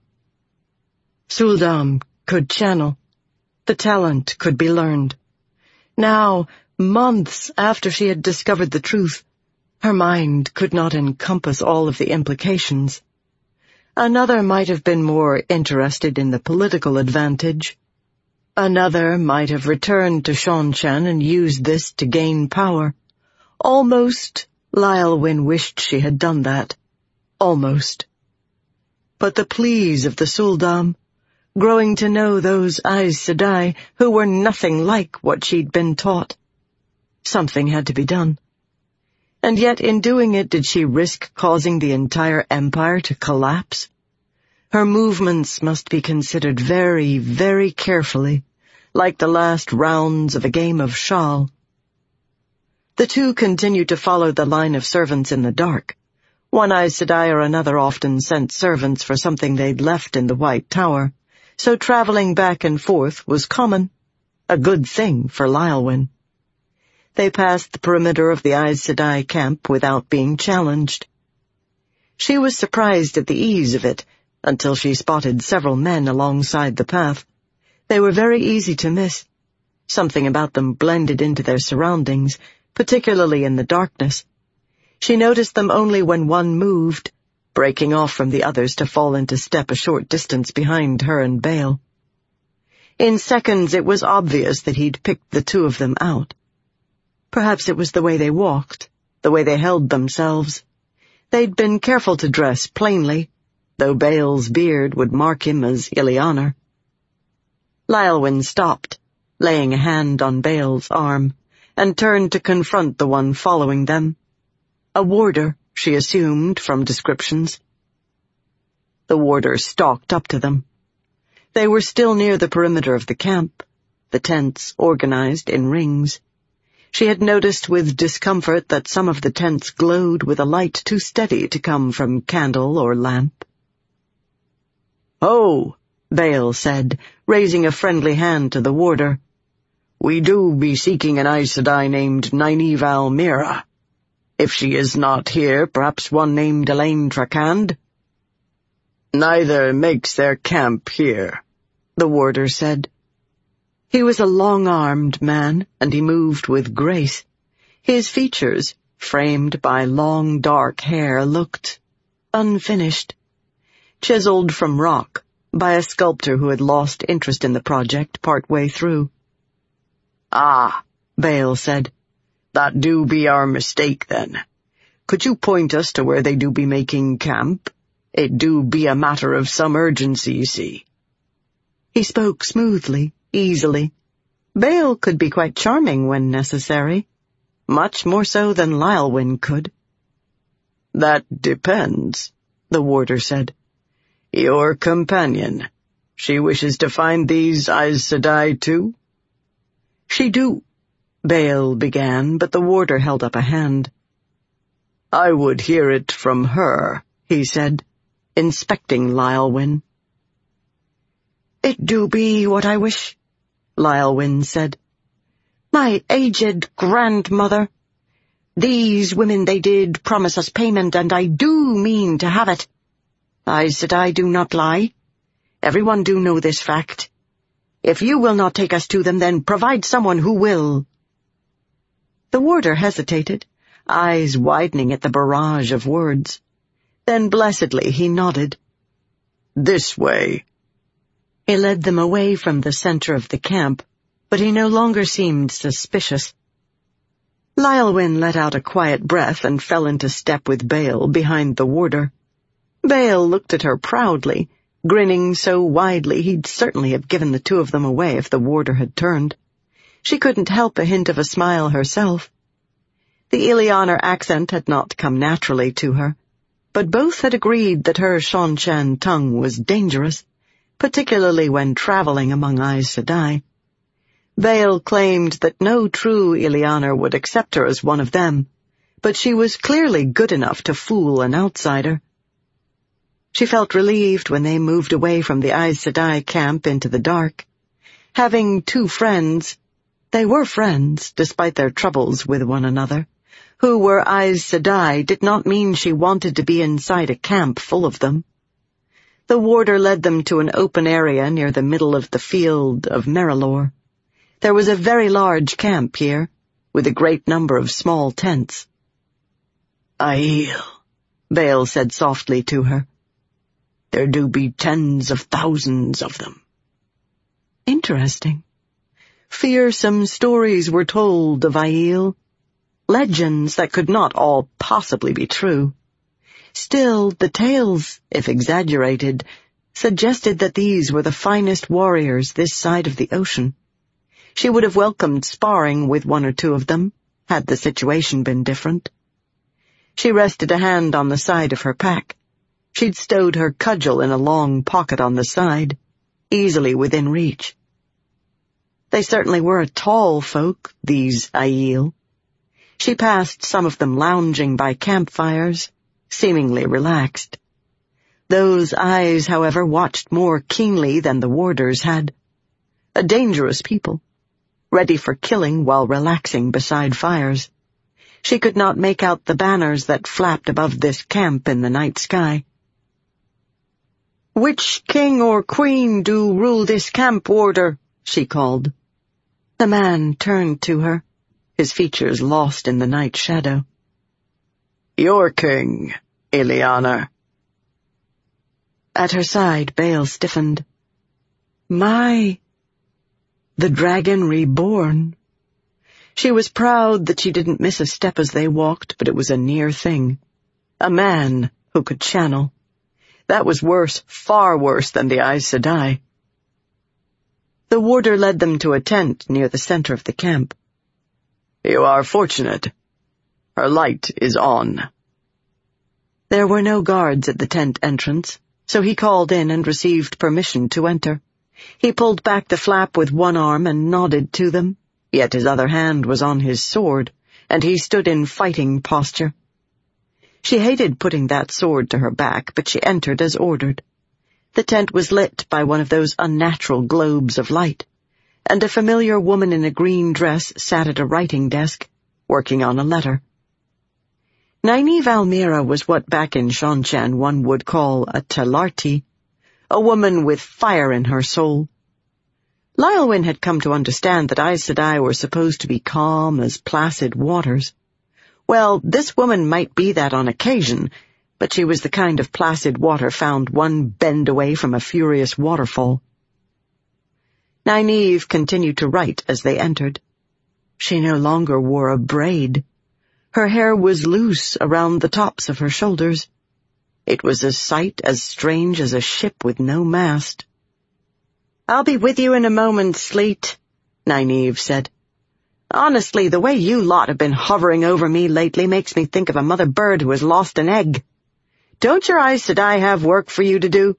S3: Suldam could channel. The talent could be learned. Now, months after she had discovered the truth, her mind could not encompass all of the implications. Another might have been more interested in the political advantage. Another might have returned to Seanchan and used this to gain power. Almost, Lyle Wynn wished she had done that. Almost. But the pleas of the Suldam, growing to know those Aes Sedai who were nothing like what she'd been taught. Something had to be done. And yet in doing it did she risk causing the entire empire to collapse? Her movements must be considered very, very carefully, like the last rounds of a game of Shal. The two continued to follow the line of servants in the dark. One Aes Sedai or another often sent servants for something they'd left in the White Tower, so traveling back and forth was common, a good thing for Lylewyn. They passed the perimeter of the Aes Sedai camp without being challenged. She was surprised at the ease of it, until she spotted several men alongside the path. They were very easy to miss. Something about them blended into their surroundings, particularly in the darkness. She noticed them only when one moved, breaking off from the others to fall into step a short distance behind her and Bale. In seconds it was obvious that he'd picked the two of them out. Perhaps it was the way they walked, the way they held themselves. They'd been careful to dress plainly, though Bale's beard would mark him as Ilianer. Lylewyn stopped, laying a hand on Bale's arm, and turned to confront the one following them. A warder, she assumed from descriptions. The warder stalked up to them. They were still near the perimeter of the camp, the tents organized in rings. She had noticed with discomfort that some of the tents glowed with a light too steady to come from candle or lamp.
S4: "Oh,"
S3: Bale said, raising a friendly hand to the warder.
S4: "We do be seeking an Aes Sedai named Nynaeve Almira. If she is not here, perhaps one named Elaine Trakand?" "Neither makes their camp here," the warder said.
S3: He was a long-armed man, and he moved with grace. His features, framed by long dark hair, looked unfinished, chiseled from rock by a sculptor who had lost interest in the project part-way through.
S4: "Ah,"
S3: Bale said.
S4: "That do be our mistake, then. Could you point us to where they do be making camp? It do be a matter of some urgency, see."
S3: He spoke smoothly, easily. Bale could be quite charming when necessary, much more so than Lylewyn could.
S4: "That depends," the warder said. "Your companion, she wishes to find these Aes Sedai too?"
S3: "She do," Bale began, but the warder held up a hand.
S4: "I would hear it from her," he said, inspecting Lylewyn.
S3: "It do be what I wish," Lylewyn said. "My aged grandmother. These women they did promise us payment, and I do mean to have it. Aes Sedai do not lie. Everyone do know this fact. If you will not take us to them, then provide someone who will." The warder hesitated, eyes widening at the barrage of words. Then blessedly he nodded.
S4: "This way."
S3: He led them away from the center of the camp, but he no longer seemed suspicious. Lylewyn let out a quiet breath and fell into step with Bale behind the warder. Bale looked at her proudly, grinning so widely he'd certainly have given the two of them away if the warder had turned. She couldn't help a hint of a smile herself. The Ilianer accent had not come naturally to her, but both had agreed that her Seanchan tongue was dangerous, particularly when traveling among Aes Sedai. Vale claimed that no true Illianer would accept her as one of them, but she was clearly good enough to fool an outsider. She felt relieved when they moved away from the Aes Sedai camp into the dark. Having two friends, they were friends despite their troubles with one another, who were Aes Sedai did not mean she wanted to be inside a camp full of them. The warder led them to an open area near the middle of the field of Merrilor. There was a very large camp here, with a great number of small tents.
S4: "Aiel,"
S3: Vale said softly to her.
S4: "There do be tens of thousands of them."
S3: Interesting. Fearsome stories were told of Aiel, legends that could not all possibly be true. Still, the tales, if exaggerated, suggested that these were the finest warriors this side of the ocean. She would have welcomed sparring with one or two of them, had the situation been different. She rested a hand on the side of her pack. She'd stowed her cudgel in a long pocket on the side, easily within reach. They certainly were a tall folk, these Aiel. She passed some of them lounging by campfires, seemingly relaxed. Those eyes, however, watched more keenly than the warders had. A dangerous people, ready for killing while relaxing beside fires. She could not make out the banners that flapped above this camp in the night sky. "Which king or queen do rule this camp, warder?" she called. The man turned to her, his features lost in the night shadow.
S4: "Your king, Illianer."
S3: At her side, Vale stiffened. The dragon reborn. She was proud that she didn't miss a step as they walked, but it was a near thing. A man who could channel. That was worse, far worse than the Aes Sedai. The warder led them to a tent near the center of the camp.
S4: "You are fortunate. Her light is on."
S3: There were no guards at the tent entrance, so he called in and received permission to enter. He pulled back the flap with one arm and nodded to them, yet his other hand was on his sword, and he stood in fighting posture. She hated putting that sword to her back, but she entered as ordered. The tent was lit by one of those unnatural globes of light, and a familiar woman in a green dress sat at a writing desk, working on a letter. Nynaeve Almira was what back in Seanchan one would call a Telarti, a woman with fire in her soul. Lylewyn had come to understand that Aes Sedai were supposed to be calm as placid waters. Well, this woman might be that on occasion, but she was the kind of placid water found one bend away from a furious waterfall. Nynaeve continued to write as they entered. She no longer wore a braid. Her hair was loose around the tops of her shoulders. It was a sight as strange as a ship with no mast. "I'll be with you in a moment, Sleet," Nynaeve said. "Honestly, the way you lot have been hovering over me lately makes me think of a mother bird who has lost an egg. Don't your Aes Sedai have work for you to do?"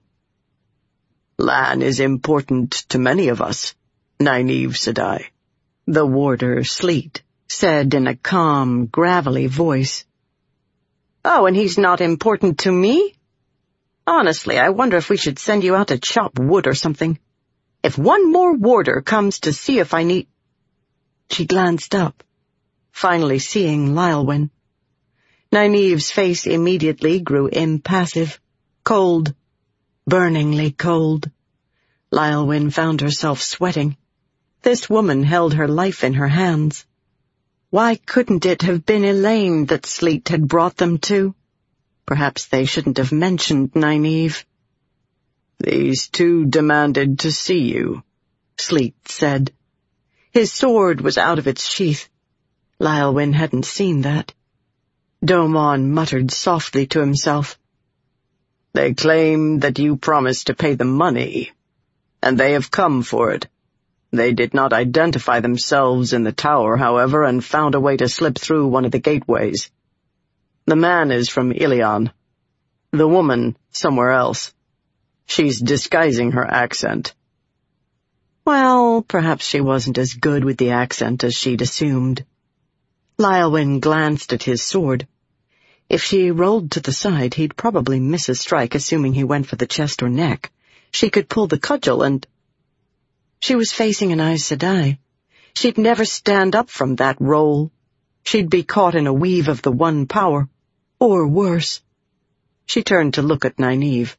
S4: "Lan is important to many of us, Nynaeve Sedai,"
S3: the warder, Sleet, said in a calm, gravelly voice. "Oh, and he's not important to me? Honestly, I wonder if we should send you out to chop wood or something. If one more warder comes to see if I need—" She glanced up, finally seeing Lylewyn. Nynaeve's face immediately grew impassive, cold, burningly cold. Lylewyn found herself sweating. This woman held her life in her hands. Why couldn't it have been Elaine that Sleet had brought them to? Perhaps they shouldn't have mentioned Nynaeve.
S4: "These two demanded to see you,"
S3: Sleet said. His sword was out of its sheath. Lylewyn hadn't seen that. Domon muttered softly to himself.
S4: "They claim that you promised to pay them money, and they have come for it. They did not identify themselves in the tower, however, and found a way to slip through one of the gateways. The man is from Illian. The woman somewhere else. She's disguising her accent."
S3: Well, perhaps she wasn't as good with the accent as she'd assumed. Lylewyn glanced at his sword. If she rolled to the side, he'd probably miss a strike, assuming he went for the chest or neck. She could pull the cudgel and... She was facing an Aes Sedai. She'd never stand up from that roll. She'd be caught in a weave of the One Power. Or worse. She turned to look at Nynaeve.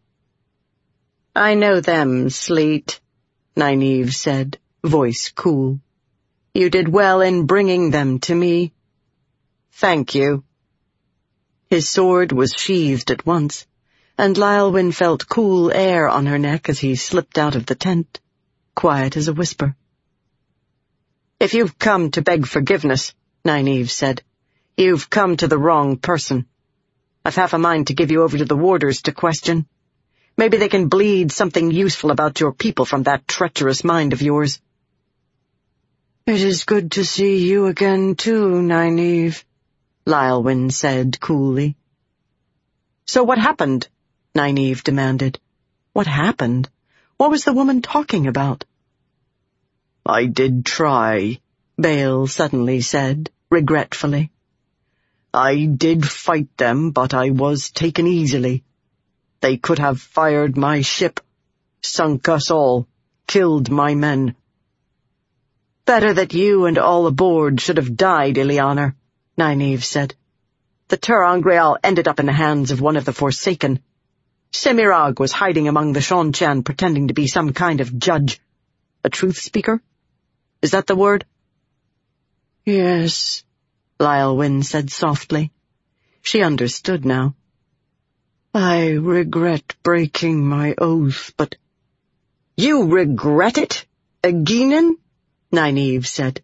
S3: "I know them, Sleet," Nynaeve said, voice cool. "You did well in bringing them to me. Thank you." His sword was sheathed at once, and Lylewyn felt cool air on her neck as he slipped out of the tent, quiet as a whisper. "If you've come to beg forgiveness," Nynaeve said, "you've come to the wrong person. I've half a mind to give you over to the warders to question. Maybe they can bleed something useful about your people from that treacherous mind of yours." "It is good to see you again, too, Nynaeve," Lylewyn said coolly. "So what happened?" Nynaeve demanded. What happened? What was the woman talking about? "I did try," Bale suddenly said, regretfully. "I did fight them, but I was taken easily. They could have fired my ship, sunk us all, killed my men." "Better that you and all aboard should have died, Illianer," Nynaeve said. "The ter'angreal ended up in the hands of one of the Forsaken. Semirhage was hiding among the Seanchan pretending to be some kind of judge. A truth speaker? Is that the word?" "Yes," Lylewyn said softly. She understood now. "I regret breaking my oath, but—" "You regret it, Egeanin?" Nynaeve said.